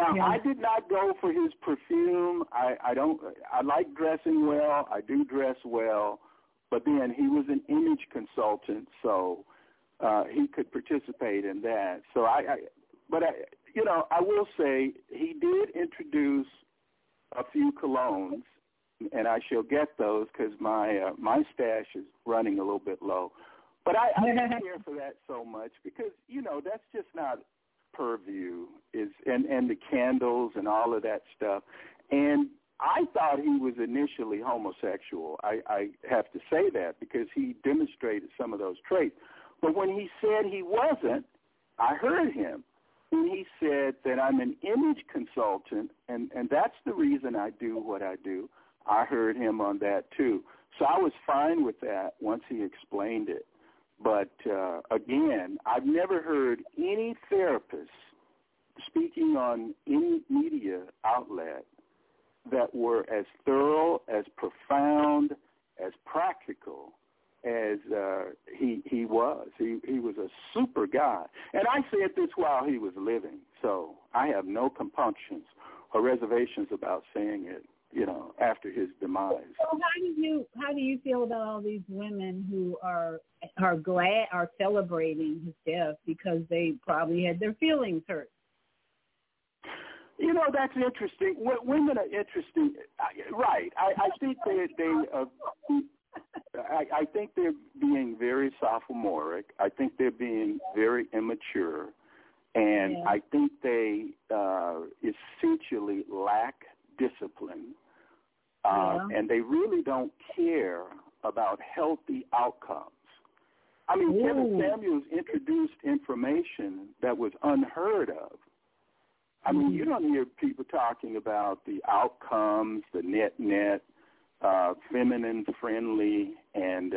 Now, I did not go for his perfume. I like dressing well. I do dress well. But then he was an image consultant, so he could participate in that. So I will say he did introduce a few colognes, and I shall get those because my stash is running a little bit low. But I don't care for that so much because, that's just not purview and the candles and all of that stuff. And I thought he was initially homosexual. I have to say that because he demonstrated some of those traits. But when he said he wasn't, I heard him. And he said that I'm an image consultant, and that's the reason I do what I do. I heard him on that, too. So I was fine with that once he explained it. But, again, I've never heard any therapist speaking on any media outlet that were as thorough, as profound, as practical as he was. He was a super guy. And I said this while he was living, so I have no compunctions or reservations about saying it, after his demise. So how do you feel about all these women who are celebrating his death because they probably had their feelings hurt? That's interesting. Women are interesting, right? I think I think they're being very sophomoric. I think they're being very immature, and I think they essentially lack discipline, and they really don't care about healthy outcomes. I mean, Kevin Samuels introduced information that was unheard of. I mean, you don't hear people talking about the outcomes, the net, feminine friendly, and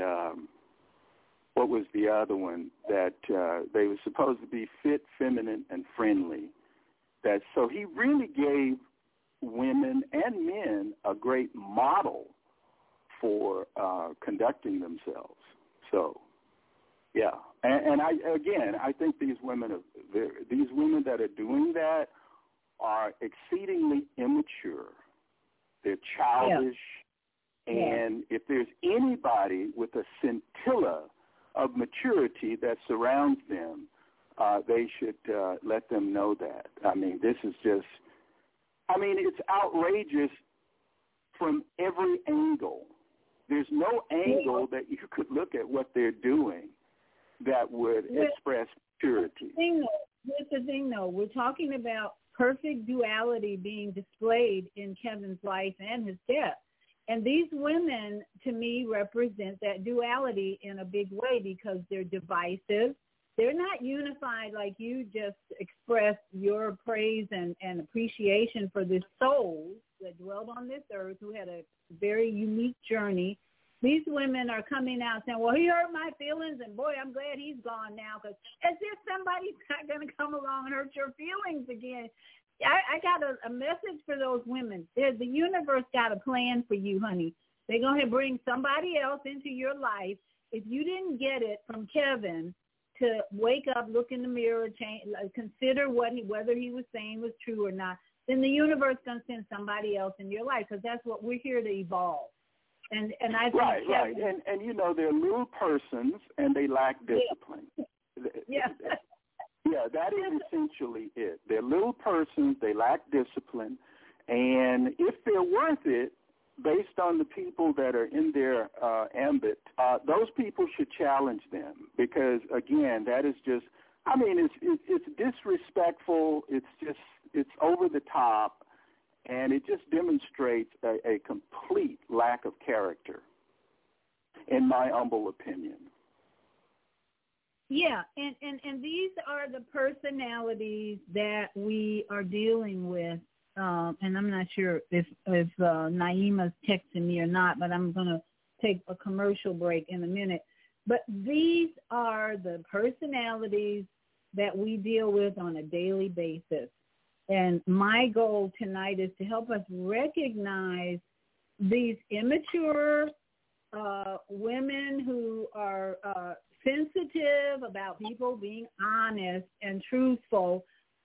what was the other one? That they were supposed to be fit, feminine, and friendly. So he really gave women and men a great model for conducting themselves. So, yeah, and I think these women that are doing that are exceedingly immature. They're childish. And if there's anybody with a scintilla of maturity that surrounds them, they should let them know that. I mean, this is just, it's outrageous from every angle. There's no angle that you could look at what they're doing that would express purity. Here's the thing, though. We're talking about perfect duality being displayed in Kevin's life and his death. And these women, to me, represent that duality in a big way because they're divisive. They're not unified like you just expressed your praise and appreciation for this soul that dwelled on this earth who had a very unique journey. These women are coming out saying, well, he hurt my feelings, and, boy, I'm glad he's gone now, because as if somebody's not going to come along and hurt your feelings again. I got a message for those women. The universe got a plan for you, honey. They're going to bring somebody else into your life. If you didn't get it from Kevin to wake up, look in the mirror, consider whether he was saying was true or not, then the universe is going to send somebody else in your life, because that's what we're here to evolve. And I think right. And they're little persons and they lack discipline. Yeah. Yeah, that is essentially it. They're little persons, they lack discipline, and if they're worth it, based on the people that are in their ambit, those people should challenge them because, again, that is just, it's disrespectful, it's over the top, and it just demonstrates a complete lack of character, in my humble opinion. Yeah, and these are the personalities that we are dealing with, and I'm not sure if Naima's texting me or not, but I'm going to take a commercial break in a minute. But these are the personalities that we deal with on a daily basis. And my goal tonight is to help us recognize these immature women who are sensitive about people being honest and truthful,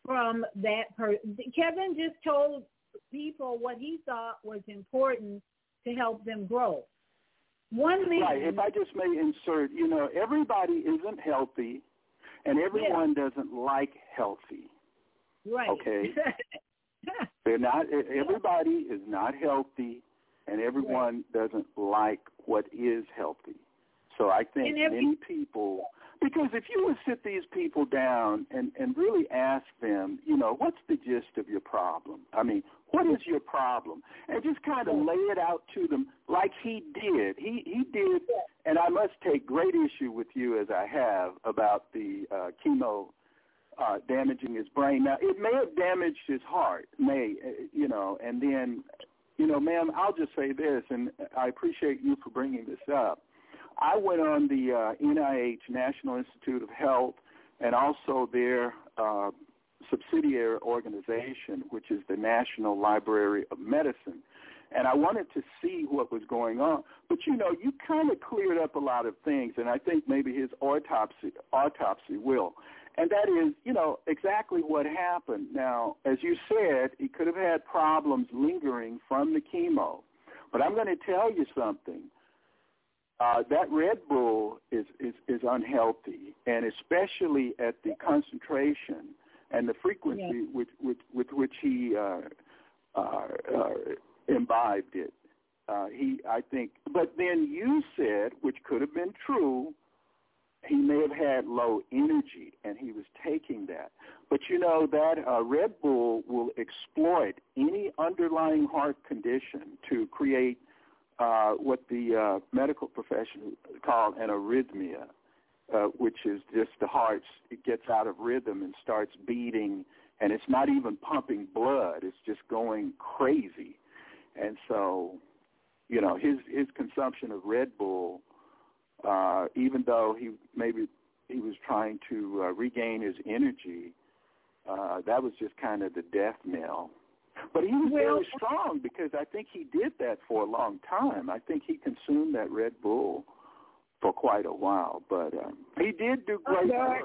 from that person. Kevin just told people what he thought was important to help them grow. One man. Right. If I just may insert, everybody isn't healthy, and everyone doesn't like healthy. Right. Okay. They're not. Everybody is not healthy, and everyone doesn't like what is healthy. So I think many people, because if you would sit these people down and really ask them, what's the gist of your problem? I mean, what is your problem? And just kind of lay it out to them like he did. He did, and I must take great issue with you, as I have, about the chemo damaging his brain. Now, it may have damaged his heart, and then, ma'am, I'll just say this, and I appreciate you for bringing this up. I went on the NIH, National Institute of Health, and also their subsidiary organization, which is the National Library of Medicine. And I wanted to see what was going on. But, you kind of cleared up a lot of things, and I think maybe his autopsy will. And that is, exactly what happened. Now, as you said, he could have had problems lingering from the chemo. But I'm going to tell you something. That Red Bull is unhealthy, and especially at the concentration and the frequency with which he imbibed it. I think. But then you said, which could have been true, he may have had low energy, and he was taking that. But that Red Bull will exploit any underlying heart condition to create what the medical profession call an arrhythmia, which is just the heart, it gets out of rhythm and starts beating, and it's not even pumping blood. It's just going crazy. And so, his consumption of Red Bull, even though he was trying to regain his energy, that was just kind of the death knell. But he was very strong, because I think he did that for a long time. I think he consumed that Red Bull for quite a while. But he did do great work.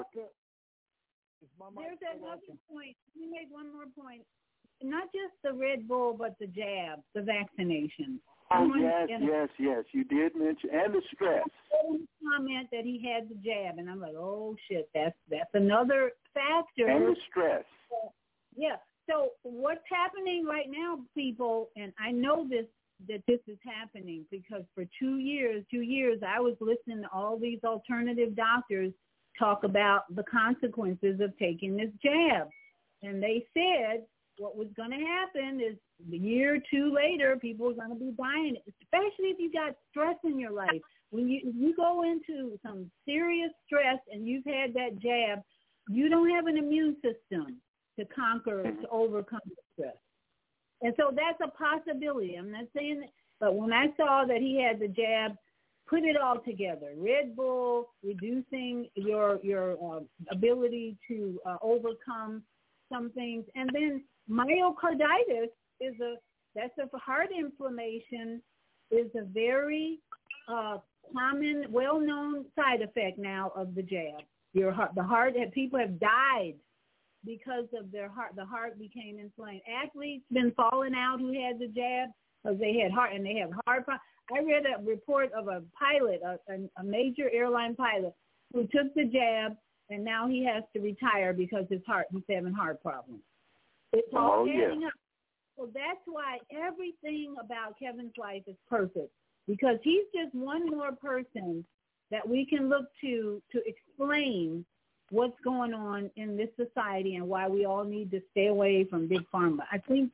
There's another point. You made one more point. Not just the Red Bull, but the jab, the vaccination. Oh, yes. You did mention, and the stress. Comment that he had the jab, and I'm like, oh, shit, that's another factor. And the stress. Yeah. So what's happening right now, people, and I know that this is happening because for 2 years, I was listening to all these alternative doctors talk about the consequences of taking this jab. And they said what was going to happen is a year or two later, people are going to be dying, especially if you got stress in your life. When you go into some serious stress and you've had that jab, you don't have an immune system to conquer, to overcome the stress. And so that's a possibility. I'm not saying that, but when I saw that he had the jab, put it all together. Red Bull, reducing your ability to overcome some things. And then myocarditis that's a heart inflammation, is a very common, well-known side effect now of the jab. People have died because of their heart. The heart became inflamed. Athletes been falling out who had the jab because they have heart problems. I read a report of a pilot, a major airline pilot, who took the jab, and now he has to retire because he's having heart problems. It's all adding up. So that's why everything about Kevin's life is perfect, because he's just one more person that we can look to explain what's going on in this society and why we all need to stay away from big pharma. I think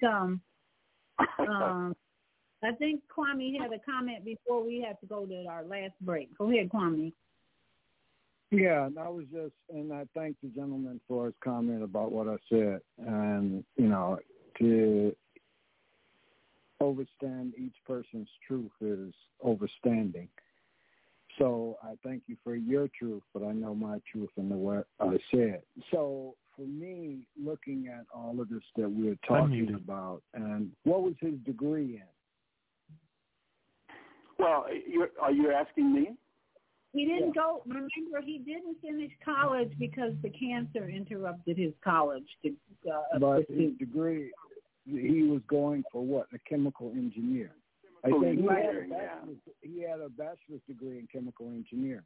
Kwame had a comment before we had to go to our last break. Go ahead, Kwame. Yeah, and I thank the gentleman for his comment about what I said. And, to overstand each person's truth is overstanding. So I thank you for your truth, but I know my truth in the what I said. So for me, looking at all of this that we're talking about, and what was his degree in? Well, are you asking me? He didn't go. Remember, he didn't finish college because the cancer interrupted his college. But his degree, he was going for what? A chemical engineer. I think he had a bachelor's degree in chemical engineering.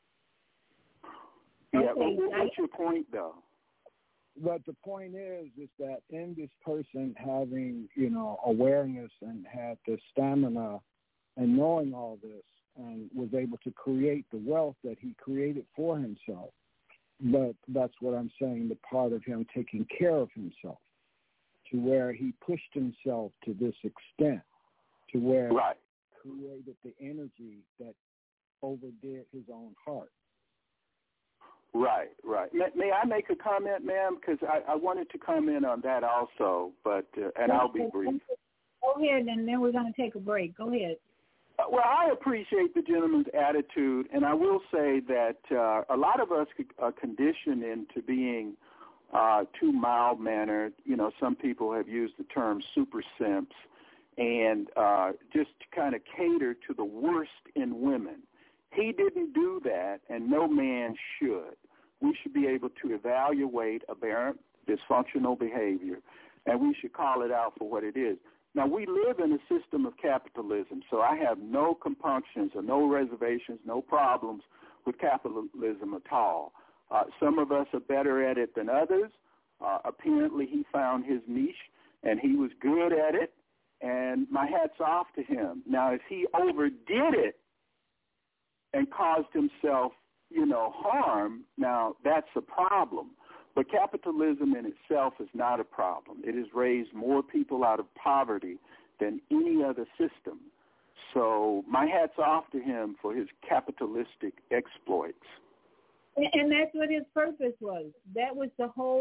Yeah, but what's your point, though? But the point is that in this person having, awareness and had the stamina and knowing all this and was able to create the wealth that he created for himself. But that's what I'm saying, the part of him taking care of himself to where he pushed himself to this extent, to where he created the energy that overdid his own heart. Right. May I make a comment, ma'am? Because I wanted to comment on that also, but and I'll be brief. Go ahead, and then we're going to take a break. Go ahead. Well, I appreciate the gentleman's attitude, and I will say that a lot of us are conditioned into being too mild-mannered. Some people have used the term super simps, and just to kind of cater to the worst in women. He didn't do that, and no man should. We should be able to evaluate aberrant, dysfunctional behavior, and we should call it out for what it is. Now, we live in a system of capitalism, so I have no compunctions or no reservations, no problems with capitalism at all. Some of us are better at it than others. Apparently, he found his niche, and he was good at it, and my hat's off to him. Now, if he overdid it, and caused himself, harm, now that's a problem. But capitalism in itself is not a problem. It has raised more people out of poverty than any other system. So my hat's off to him for his capitalistic exploits. And that's what his purpose was. That was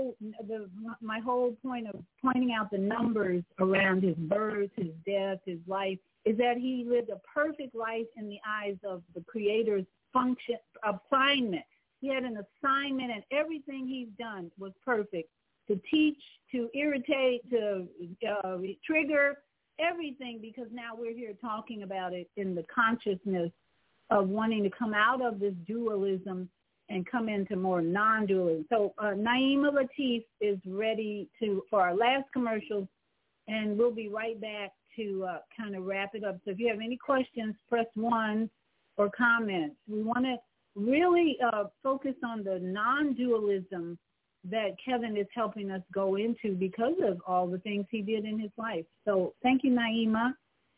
my whole point of pointing out the numbers around his birth, his death, his life, is that he lived a perfect life in the eyes of the Creator's assignment. He had an assignment, and everything he's done was perfect. To teach, to irritate, to trigger, everything, because now we're here talking about it in the consciousness of wanting to come out of this dualism and come into more non-dualism. So Naima Latif is ready for our last commercial, and we'll be right back to kind of wrap it up. So if you have any questions, press 1 or comments. We want to really focus on the non-dualism that Kevin is helping us go into because of all the things he did in his life. So thank you, Naima,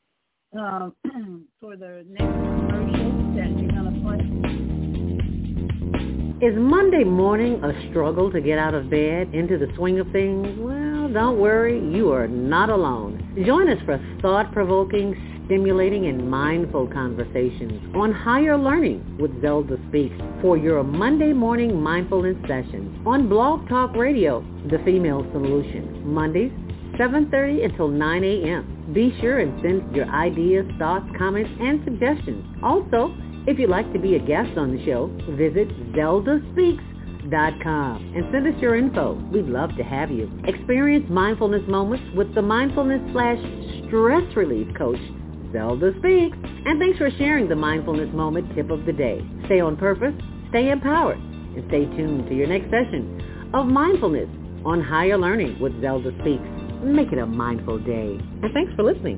for the next commercial that you're going to play. Is Monday morning a struggle to get out of bed, into the swing of things? Well, don't worry, you are not alone. Join us for thought-provoking, stimulating, and mindful conversations on higher learning with Zelda Speaks for your Monday morning mindfulness sessions on Blog Talk Radio, The Female Solution, Mondays, 7:30 until 9 a.m. Be sure and send your ideas, thoughts, comments, and suggestions. Also, if you'd like to be a guest on the show, visit ZeldaSpeaks.com and send us your info. We'd love to have you. Experience mindfulness moments with the mindfulness/stress relief coach, Zelda Speaks. And thanks for sharing the mindfulness moment tip of the day. Stay on purpose, stay empowered, and stay tuned to your next session of Mindfulness on Higher Learning with Zelda Speaks. Make it a mindful day. And thanks for listening.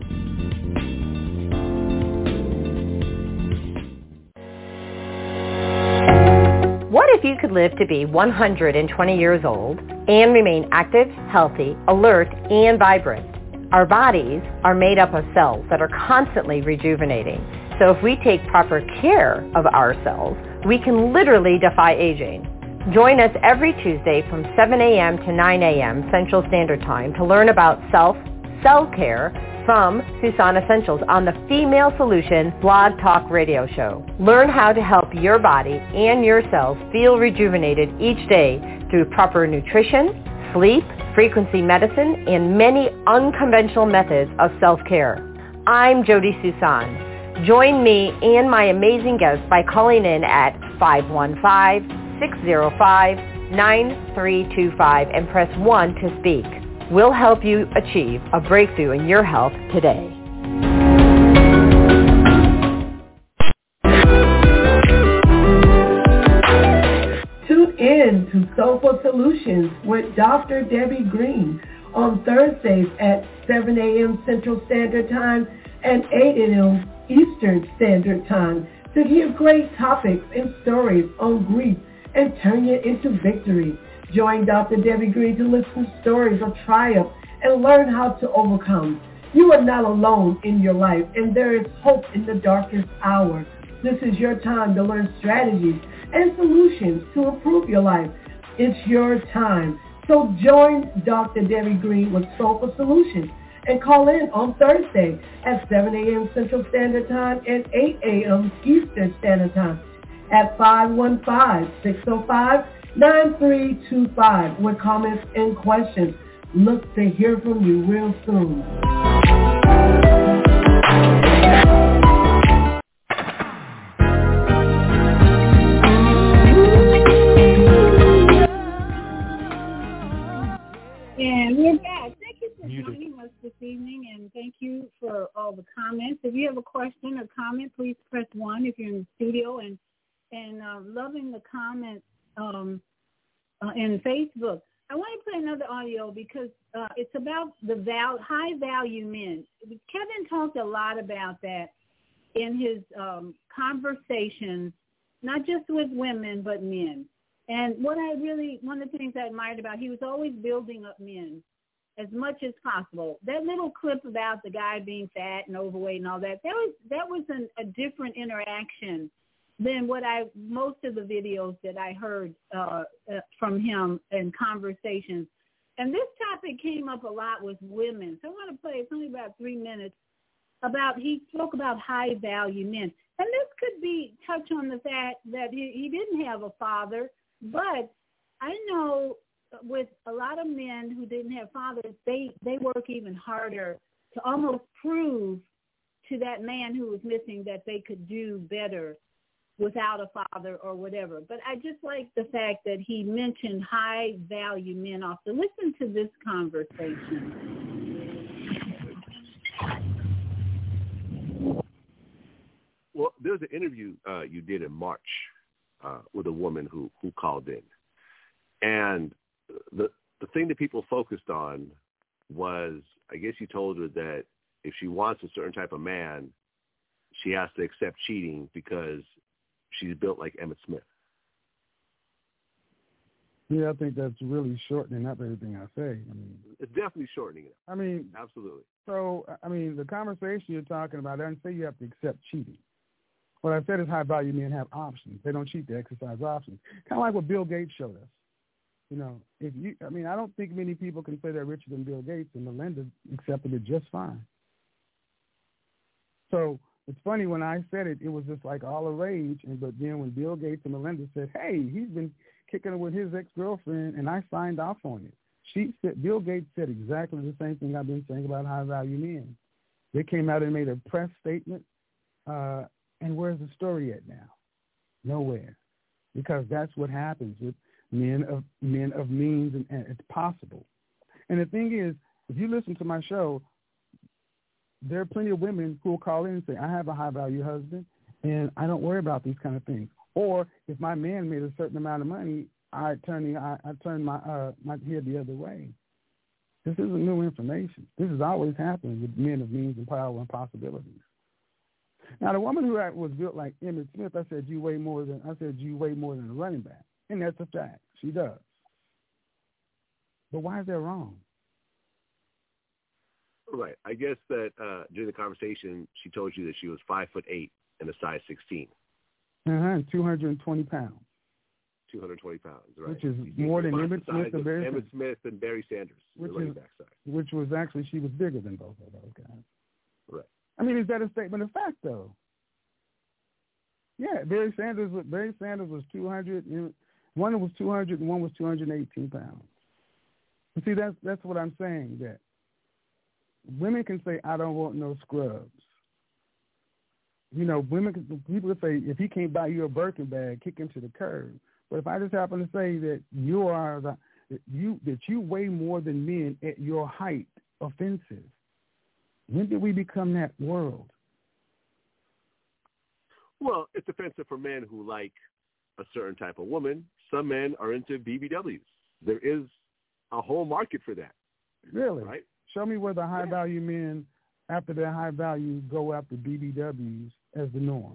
What if you could live to be 120 years old and remain active, healthy, alert, and vibrant? Our bodies are made up of cells that are constantly rejuvenating. So if we take proper care of our cells, we can literally defy aging. Join us every Tuesday from 7 a.m. to 9 a.m. Central Standard Time to learn about self-care from Susan Essentials on the Female Solution Blog Talk Radio Show. Learn how to help your body and your cells feel rejuvenated each day through proper nutrition, sleep, frequency medicine, and many unconventional methods of self-care. I'm Jody Susan. Join me and my amazing guests by calling in at 515-605-9325 and press 1 to speak. We'll help you achieve a breakthrough in your health today. Solutions with Dr. Debbie Green on Thursdays at 7 a.m. Central Standard Time and 8 a.m. Eastern Standard Time to hear great topics and stories on grief and turn it into victory. Join Dr. Debbie Green to listen to stories of triumph and learn how to overcome. You are not alone in your life, and there is hope in the darkest hour. This is your time to learn strategies and solutions to improve your life. It's your time. So join Dr. Debbie Green with Soulful Solutions and call in on Thursday at 7 a.m. Central Standard Time and 8 a.m. Eastern Standard Time at 515-605-9325 with comments and questions. Look to hear from you real soon. And we're back. Thank you for joining us this evening, and thank you for all the comments. If you have a question or comment, please press 1 if you're in the studio. And loving the comments in Facebook. I want to play another audio because it's about the high-value men. Kevin talked a lot about that in his conversations, not just with women, but men. And one of the things I admired about, he was always building up men as much as possible. That little clip about the guy being fat and overweight and all that was a different interaction than most of the videos that I heard from him in conversations. And this topic came up a lot with women. So I want to play, it's only about 3 minutes, he spoke about high-value men. And this could be touch on the fact that he didn't have a father, but I know with a lot of men who didn't have fathers, they work even harder to almost prove to that man who was missing that they could do better without a father or whatever. But I just like the fact that he mentioned high-value men often. Listen to this conversation. Well, there's an interview you did in March with a woman who called in. And the thing that people focused on was, I guess you told her that if she wants a certain type of man, she has to accept cheating because she's built like Emmitt Smith. Yeah, I think that's really shortening up everything I say. I mean, it's definitely shortening it. I mean, absolutely. So, I mean, the conversation you're talking about doesn't say you have to accept cheating. What I said is high-value men have options. They don't cheat, they exercise options. Kind of like what Bill Gates showed us. You know, I don't think many people can say they're richer than Bill Gates, and Melinda accepted it just fine. So it's funny, when I said it, it was just like all the rage. But then when Bill Gates and Melinda said, hey, he's been kicking it with his ex-girlfriend, and I signed off on it. Bill Gates said exactly the same thing I've been saying about high-value men. They came out and made a press statement, and where's the story at now? Nowhere. Because that's what happens with men of means, and it's possible. And the thing is, if you listen to my show, there are plenty of women who will call in and say, I have a high-value husband, and I don't worry about these kind of things. Or if my man made a certain amount of money, I turn my head the other way. This isn't new information. This has always happened with men of means and power and possibilities. Now, the woman who was built like Emmitt Smith, I said you weigh more than a running back, and that's a fact. She does. But why is that wrong? Right. I guess that during the conversation, she told you that she was 5'8" and a size 16. 220 pounds. 220 pounds, right? Which is more than Emmitt Smith and Barry Sanders. Emmitt Smith and Barry Sanders, which was actually, she was bigger than both of those guys. Right. I mean, is that a statement of fact, though? Yeah, Barry Sanders was 200. One was 200 and one was 218 pounds. You see, that's what I'm saying, that women can say, I don't want no scrubs. You know, people say, if he can't buy you a Birkin bag, kick him to the curb. But if I just happen to say that you weigh more than men at your height, offensive. When did we become that world? Well, it's offensive for men who like a certain type of woman. Some men are into BBWs. there is a whole market for that. Really? Right? Show me where the high-value men, after their high value, go after BBWs as the norm.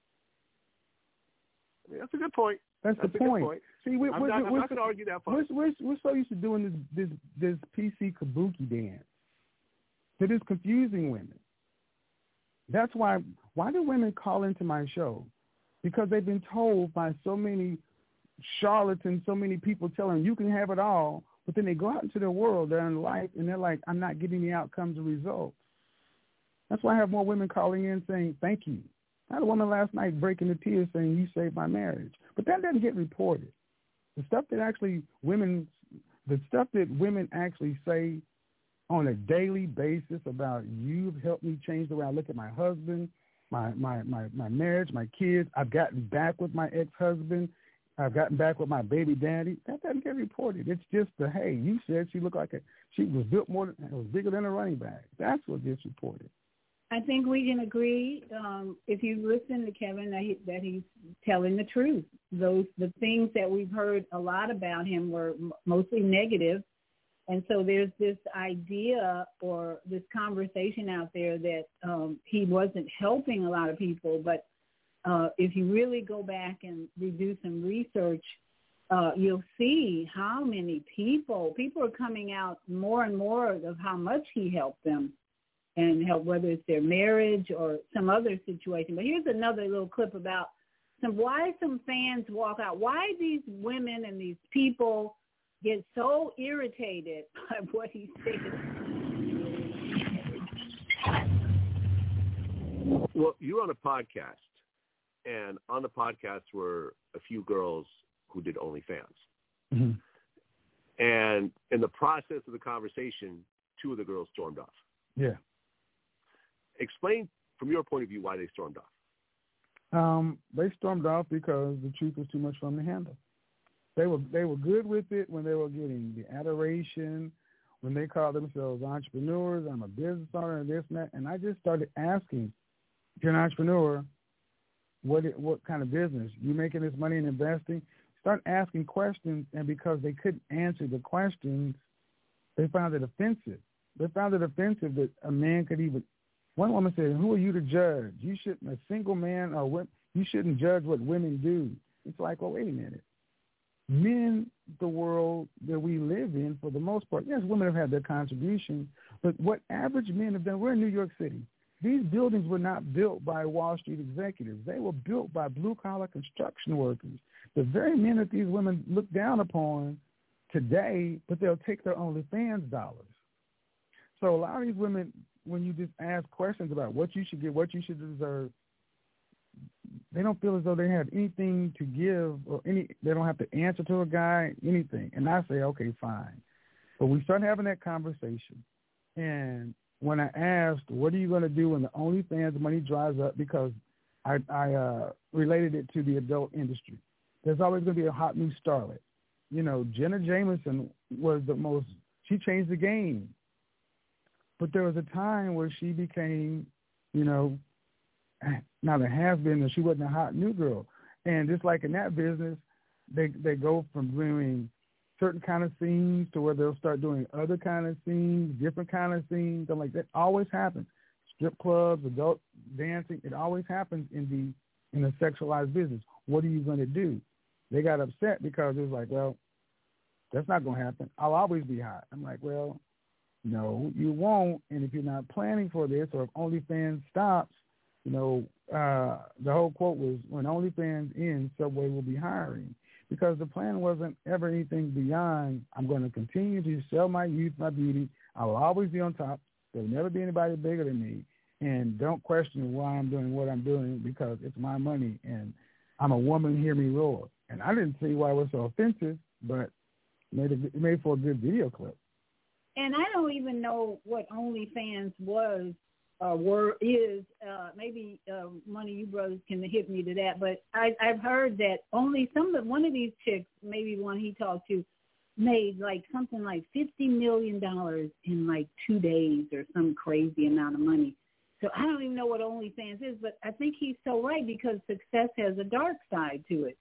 I mean, that's a good point. That's the point. See, we're I'm not going to argue that point. We're so used to doing this PC kabuki dance that is confusing women. That's why do women call into my show? Because they've been told by so many charlatans, so many people telling them you can have it all, but then they go out into their world, they're in life, and they're like, I'm not getting the outcomes or results. That's why I have more women calling in saying, thank you. I had a woman last night breaking the tears saying, you saved my marriage. But that doesn't get reported. The stuff that women actually say on a daily basis about you've helped me change the way I look at my husband, my marriage, my kids. I've gotten back with my ex-husband. I've gotten back with my baby daddy. That doesn't get reported. It's just hey, you said she looked like she was built was bigger than a running back. That's what gets reported. I think we can agree, if you listen to Kevin, that he's telling the truth. The things that we've heard a lot about him were mostly negative. And so there's this idea or this conversation out there that he wasn't helping a lot of people. But if you really go back and do some research, you'll see how many people are coming out more and more of how much he helped them. And help, whether it's their marriage or some other situation. But here's another little clip about why some fans walk out. Why these women and these people get so irritated by what he said. Well, you're on a podcast, and on the podcast were a few girls who did OnlyFans. Mm-hmm. And in the process of the conversation, two of the girls stormed off. Yeah. Explain from your point of view why they stormed off. They stormed off because the truth was too much for them to handle. They were good with it when they were getting the adoration, when they called themselves entrepreneurs. I'm a business owner and this and that. And I just started asking, if you're an entrepreneur, what kind of business? You making this money in investing? Start asking questions, and because they couldn't answer the questions, they found it offensive. They found it offensive that a man could even. One woman said, "Who are you to judge? You shouldn't. A single man or you shouldn't judge what women do." It's like, well, wait a minute. Men, the world that we live in, for the most part, yes, women have had their contribution, but what average men have done, we're in New York City. These buildings were not built by Wall Street executives. They were built by blue-collar construction workers. The very men that these women look down upon today, but they'll take their OnlyFans dollars. So a lot of these women, when you just ask questions about what you should get, what you should deserve, they don't feel as though they have anything to give or they don't have to answer to a guy, anything. And I say, okay, fine. But we start having that conversation. And when I asked, what are you going to do when the OnlyFans money dries up, because I related it to the adult industry. There's always going to be a hot new starlet. You know, Jenna Jameson was she changed the game. But there was a time where she became, not a has-been, she wasn't a hot new girl. And just like in that business, they go from doing certain kind of scenes to where they'll start doing other kind of scenes, different kind of scenes, and like that always happens. Strip clubs, adult dancing, it always happens in a sexualized business. What are you going to do? They got upset because it was like, well, that's not going to happen. I'll always be hot. I'm like, well, no, you won't. And if you're not planning for this, or if OnlyFans stops, the whole quote was, when OnlyFans ends, Subway will be hiring. Because the plan wasn't ever anything beyond, I'm going to continue to sell my youth, my beauty. I will always be on top. There will never be anybody bigger than me. And don't question why I'm doing what I'm doing, because it's my money. And I'm a woman, hear me roar. And I didn't see why it was so offensive, but it made for a good video clip. And I don't even know what OnlyFans was is. Maybe one of you brothers can hit me to that. But I've heard that one of these chicks, maybe one he talked to, made like something like $50 million in like 2 days or some crazy amount of money. So I don't even know what OnlyFans is, but I think he's so right, because success has a dark side to it.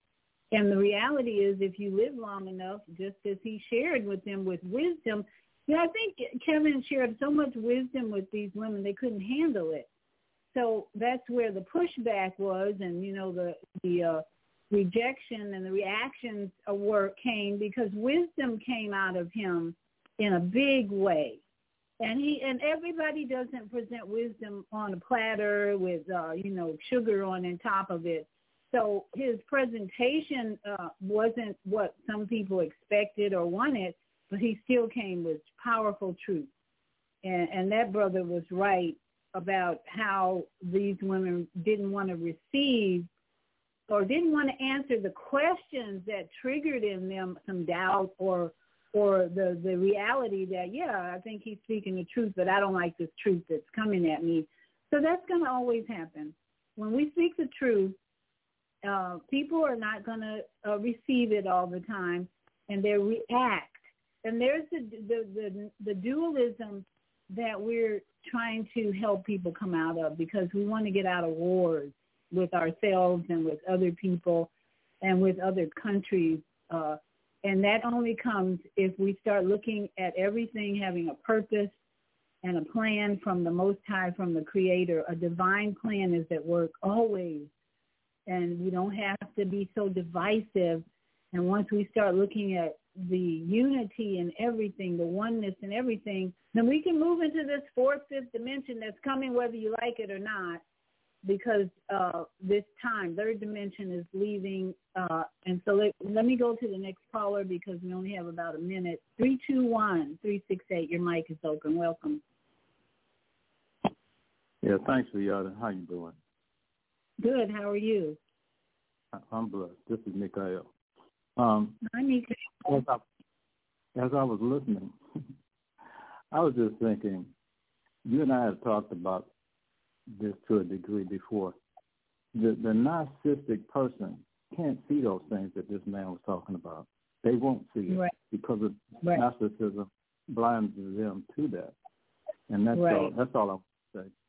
And the reality is, if you live long enough, just as he shared with them with wisdom, I think Kevin shared so much wisdom with these women, they couldn't handle it. So that's where the pushback was, and, the rejection and the reactions of work came because wisdom came out of him in a big way. And everybody doesn't present wisdom on a platter with, sugar on top of it. So his presentation wasn't what some people expected or wanted, but he still came with powerful truth. And that brother was right about how these women didn't want to receive or didn't want to answer the questions that triggered in them some doubt or the reality that, I think he's speaking the truth, but I don't like this truth that's coming at me. So that's going to always happen. When we speak the truth, people are not going to receive it all the time, and they react. And there's the dualism that we're trying to help people come out of, because we want to get out of wars with ourselves and with other people and with other countries. And that only comes if we start looking at everything having a purpose and a plan from the Most High, from the Creator. A divine plan is at work always. And we don't have to be so divisive. And once we start looking at the unity in everything, the oneness in everything, then we can move into this fourth, fifth dimension that's coming whether you like it or not, because this time, third dimension is leaving. And so let me go to the next caller because we only have about a minute. 321-368, your mic is open. Welcome. Yeah, thanks, Viata. How you doing? Good. How are you? I'm blessed. This is Mikael. Hi, Mikael. As I was listening, I was just thinking, you and I have talked about this to a degree before. The narcissistic person can't see those things that this man was talking about. They won't see it because of narcissism blinds them to that. And that's all. That's all I want to say.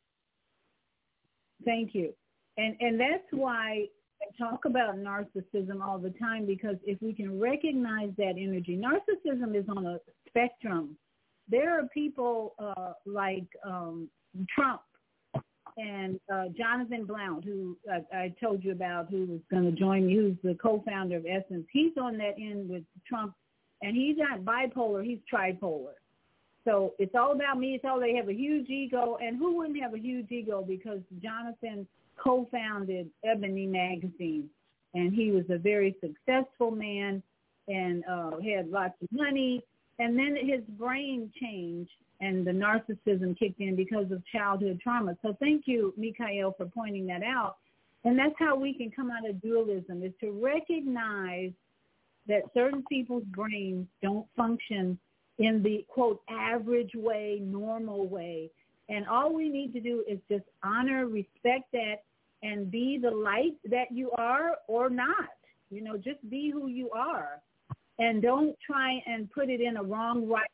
Thank you. And that's why I talk about narcissism all the time, because if we can recognize that energy, narcissism is on a spectrum. There are people like Trump and Jonathan Blount, who I told you about, who was going to join me, who's the co-founder of Essence. He's on that end with Trump, and he's not bipolar, he's tripolar. So it's all about me. It's all, they have a huge ego, and who wouldn't have a huge ego? Because Jonathan co-founded Ebony magazine, and he was a very successful man and had lots of money. And then his brain changed, and the narcissism kicked in because of childhood trauma. So thank you, Mikael, for pointing that out. And that's how we can come out of dualism, is to recognize that certain people's brains don't function in the, quote, average way, normal way. And all we need to do is just honor, respect that, and be the light that you are or not. You know, just be who you are. And don't try and put it in a wrong, right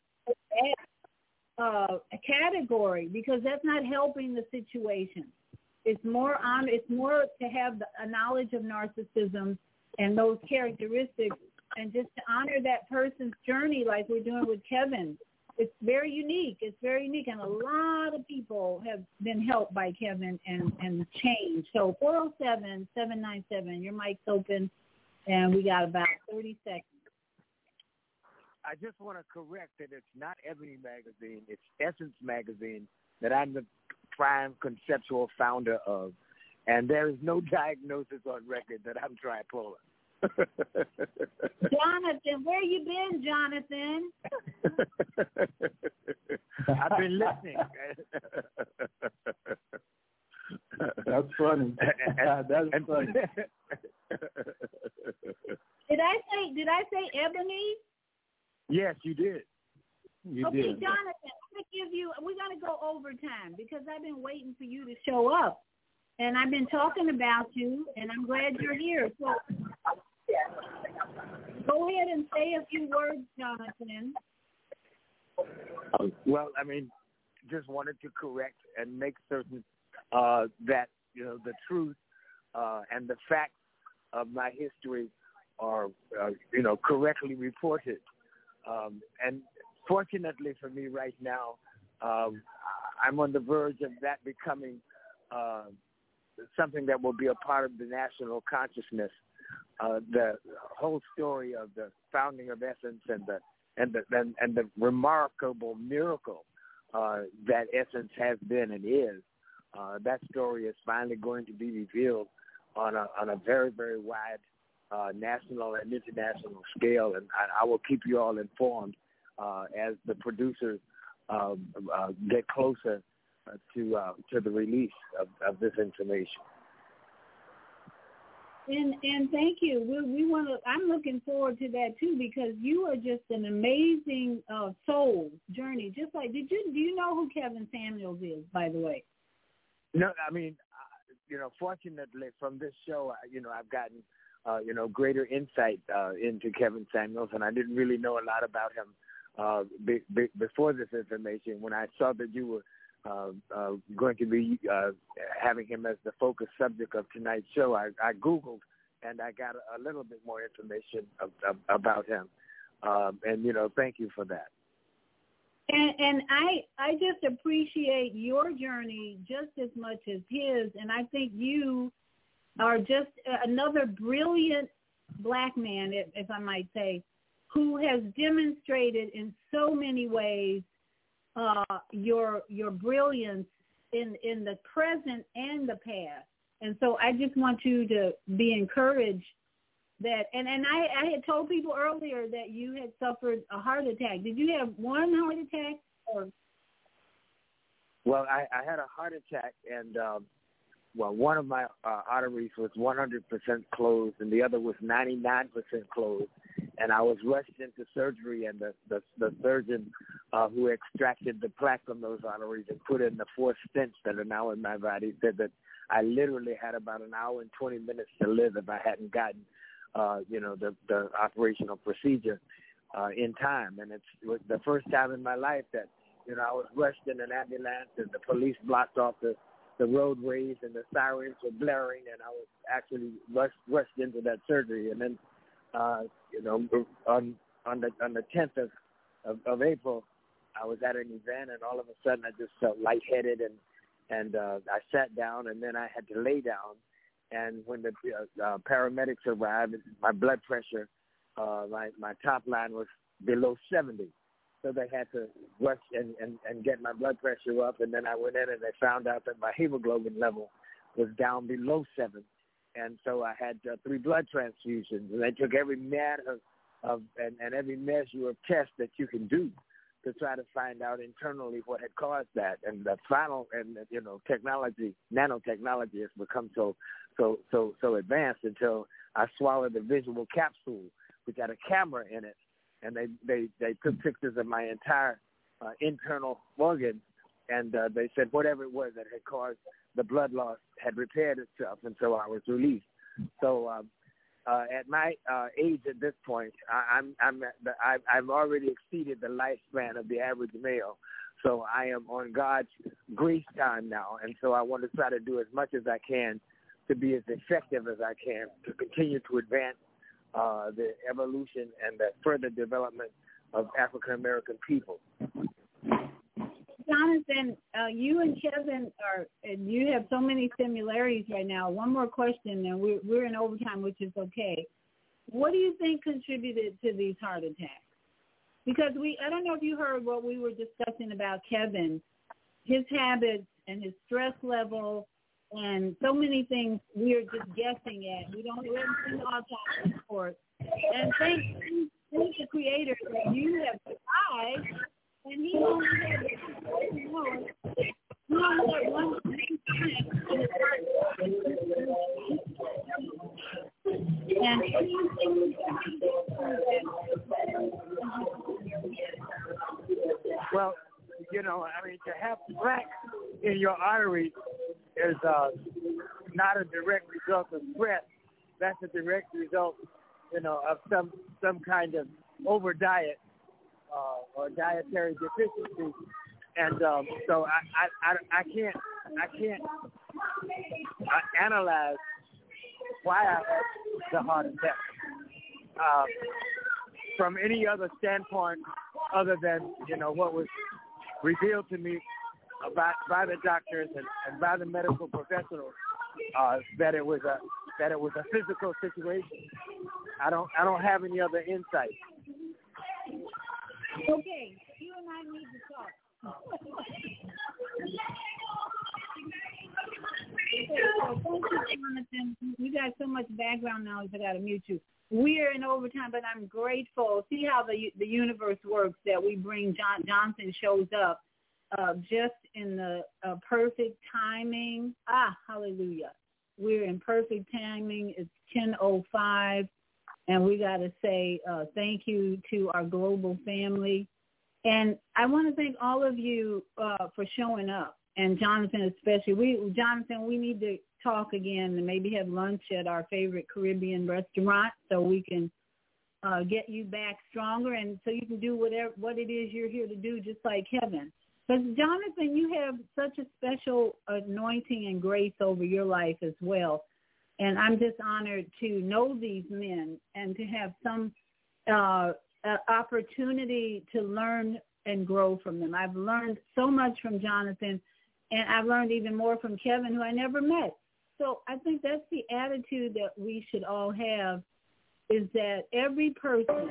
category, because that's not helping the situation. It's more to have a knowledge of narcissism and those characteristics, and just to honor that person's journey like we're doing with Kevin. It's very unique. It's very unique, and a lot of people have been helped by Kevin and changed. So 407-797, your mic's open, and we got about 30 seconds. I just want to correct that it's not Ebony magazine. It's Essence magazine that I'm the prime conceptual founder of. And there is no diagnosis on record that I'm tripolar. Jonathan, where you been, Jonathan? I've been listening. That's funny. That's funny. Did I say Ebony? Yes, you did. You okay, did. Jonathan, we're going to go overtime because I've been waiting for you to show up. And I've been talking about you, and I'm glad you're here. So go ahead and say a few words, Jonathan. Well, I mean, just wanted to correct and make certain that, you know, the truth and the facts of my history correctly reported. And fortunately for me right now, I'm on the verge of that becoming something that will be a part of the national consciousness. The whole story of the founding of Essence and the remarkable miracle that Essence has been and is. That story is finally going to be revealed on a very, very wide national and international scale, and I will keep you all informed as the producers get closer to the release of this information. And thank you. We want to. I'm looking forward to that too, because you are just an amazing soul journey. Just like, do you know who Kevin Samuels is, by the way? No, I mean, fortunately from this show, I've gotten greater insight into Kevin Samuels, and I didn't really know a lot about him before this information. When I saw that you were going to be having him as the focus subject of tonight's show, I Googled and I got a little bit more information about him. And thank you for that. And I just appreciate your journey just as much as his, and I think you are just another brilliant black man, if I might say, who has demonstrated in so many ways your brilliance in the present and the past. And so I just want you to be encouraged that, and I had told people earlier that you had suffered a heart attack. Did you have one heart attack? Or? Well, I had a heart attack, and one of my arteries was 100% closed, and the other was 99% closed. And I was rushed into surgery, and the surgeon who extracted the plaque from those arteries and put in the 4 stents that are now in my body said that I literally had about an hour and 20 minutes to live if I hadn't gotten, the operational procedure in time. And it was the first time in my life that, I was rushed in an ambulance and the police blocked off the roadways and the sirens were blaring, and I was actually rushed into that surgery. And then, on the 10th of April, I was at an event, and all of a sudden I just felt lightheaded, and I sat down, and then I had to lay down. And when the paramedics arrived, my blood pressure, my top line was below 70. So they had to rush and get my blood pressure up. And then I went in and they found out that my hemoglobin level was down below 7. And so I had 3 blood transfusions. And they took every manner and every measure of test that you can do to try to find out internally what had caused that. And the final, technology, nanotechnology has become so advanced until I swallowed a visual capsule, which had a camera in it. And they took pictures of my entire internal organs, and they said whatever it was that had caused the blood loss had repaired itself, and so I was released. So at my age at this point, I've already exceeded the lifespan of the average male. So I am on God's grace time now, and so I want to try to do as much as I can to be as effective as I can to continue to advance the evolution and the further development of African American people. Jonathan, you and Kevin and you have so many similarities right now. One more question, and we're in overtime, which is okay. What do you think contributed to these heart attacks? Because I don't know if you heard what we were discussing about Kevin, his habits and his stress level, and so many things we are just guessing at. We haven't seen the autopsy report. And thank the Creator that you have survived, and he only had one Well, to have plaque in your artery is not a direct result of stress. That's a direct result, of some kind of over diet or dietary deficiency, and so I can't analyze why I had the heart attack. from any other standpoint other than, what was revealed to me by the doctors and by the medical professionals, that it was a physical situation. I don't have any other insight. Okay, you and I need to talk. Okay, so thank you, Jonathan. You got so much background knowledge, I got to mute you. We are in overtime, but I'm grateful. See how the universe works, that we bring Johnson shows up just in the perfect timing. Hallelujah. We're in perfect timing. It's 10:05, and we got to say thank you to our global family. And I want to thank all of you for showing up, and Jonathan especially. Jonathan, we need to talk again and maybe have lunch at our favorite Caribbean restaurant so we can get you back stronger and so you can do what it is you're here to do, just like Kevin. But Jonathan, you have such a special anointing and grace over your life as well. And I'm just honored to know these men and to have some opportunity to learn and grow from them. I've learned so much from Jonathan, and I've learned even more from Kevin, who I never met. So I think that's the attitude that we should all have, is that every person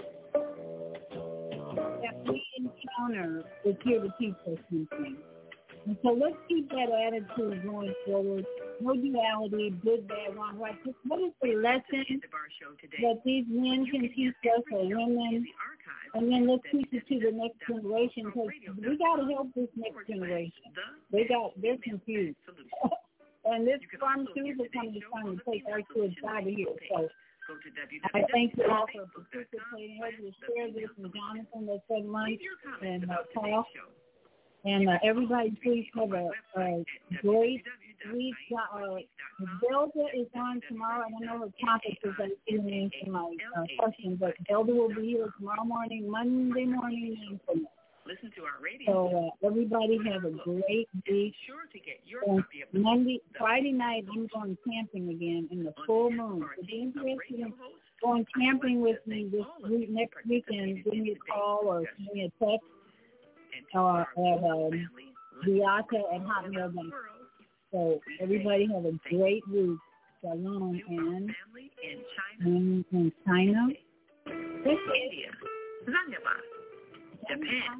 that we encounter is here to teach us something. And so let's keep that attitude going forward. No duality, good, bad, wrong, right. What is the lesson that these men can teach us, or women? And then let's teach it to the next generation, because we got to help this next generation. They're confused. And this pharmaceutical company is trying to take our kids out of here. So I thank you all for participating. I hope you share this with Jonathan. Let's have lunch and talk. And everybody, please have a great week. Zelda is on tomorrow. I don't know what topic is that in answer my question, but Zelda will be here tomorrow morning, Monday morning. Listen to our radio. So everybody have a great week. Sure to get your copy of Friday night, I'm going camping again in the full moon. If you're interested in going camping with me this week, next weekend, give me a call or send me a text or at Beata@hotmail.com. So everybody have a great week. Shalom and in China. India, Zanzibar, Japan,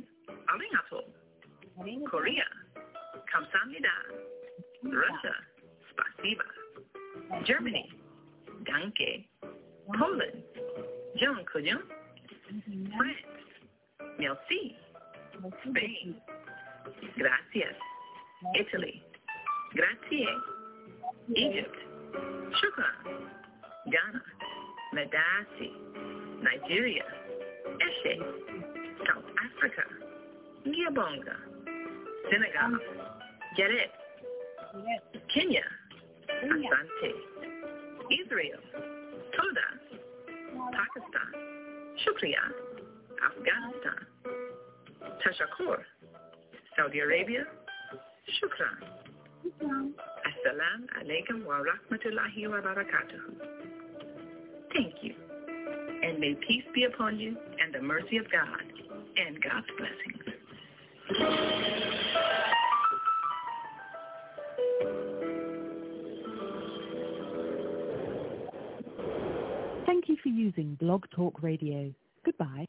Arigato, Korea, Kamsahamnida, Russia, Spasiba, Germany, Danke, Poland, Jean-Kujun, France, Merci, Spain, Gracias, Italy, Grazie, Egypt, Shukran, Ghana, Medasi, Nigeria, Eshe, South Africa, Gabonga, Senegal, Jared, Kenya, Asante, Israel, Toda, Pakistan, Shukriya, Afghanistan, Tashakur, Saudi Arabia, Shukran. Assalamu alaikum wa rahmatullahi wa barakatuhu. Thank you. And may peace be upon you and the mercy of God and God's blessings. Thank you for using Blog Talk Radio. Goodbye.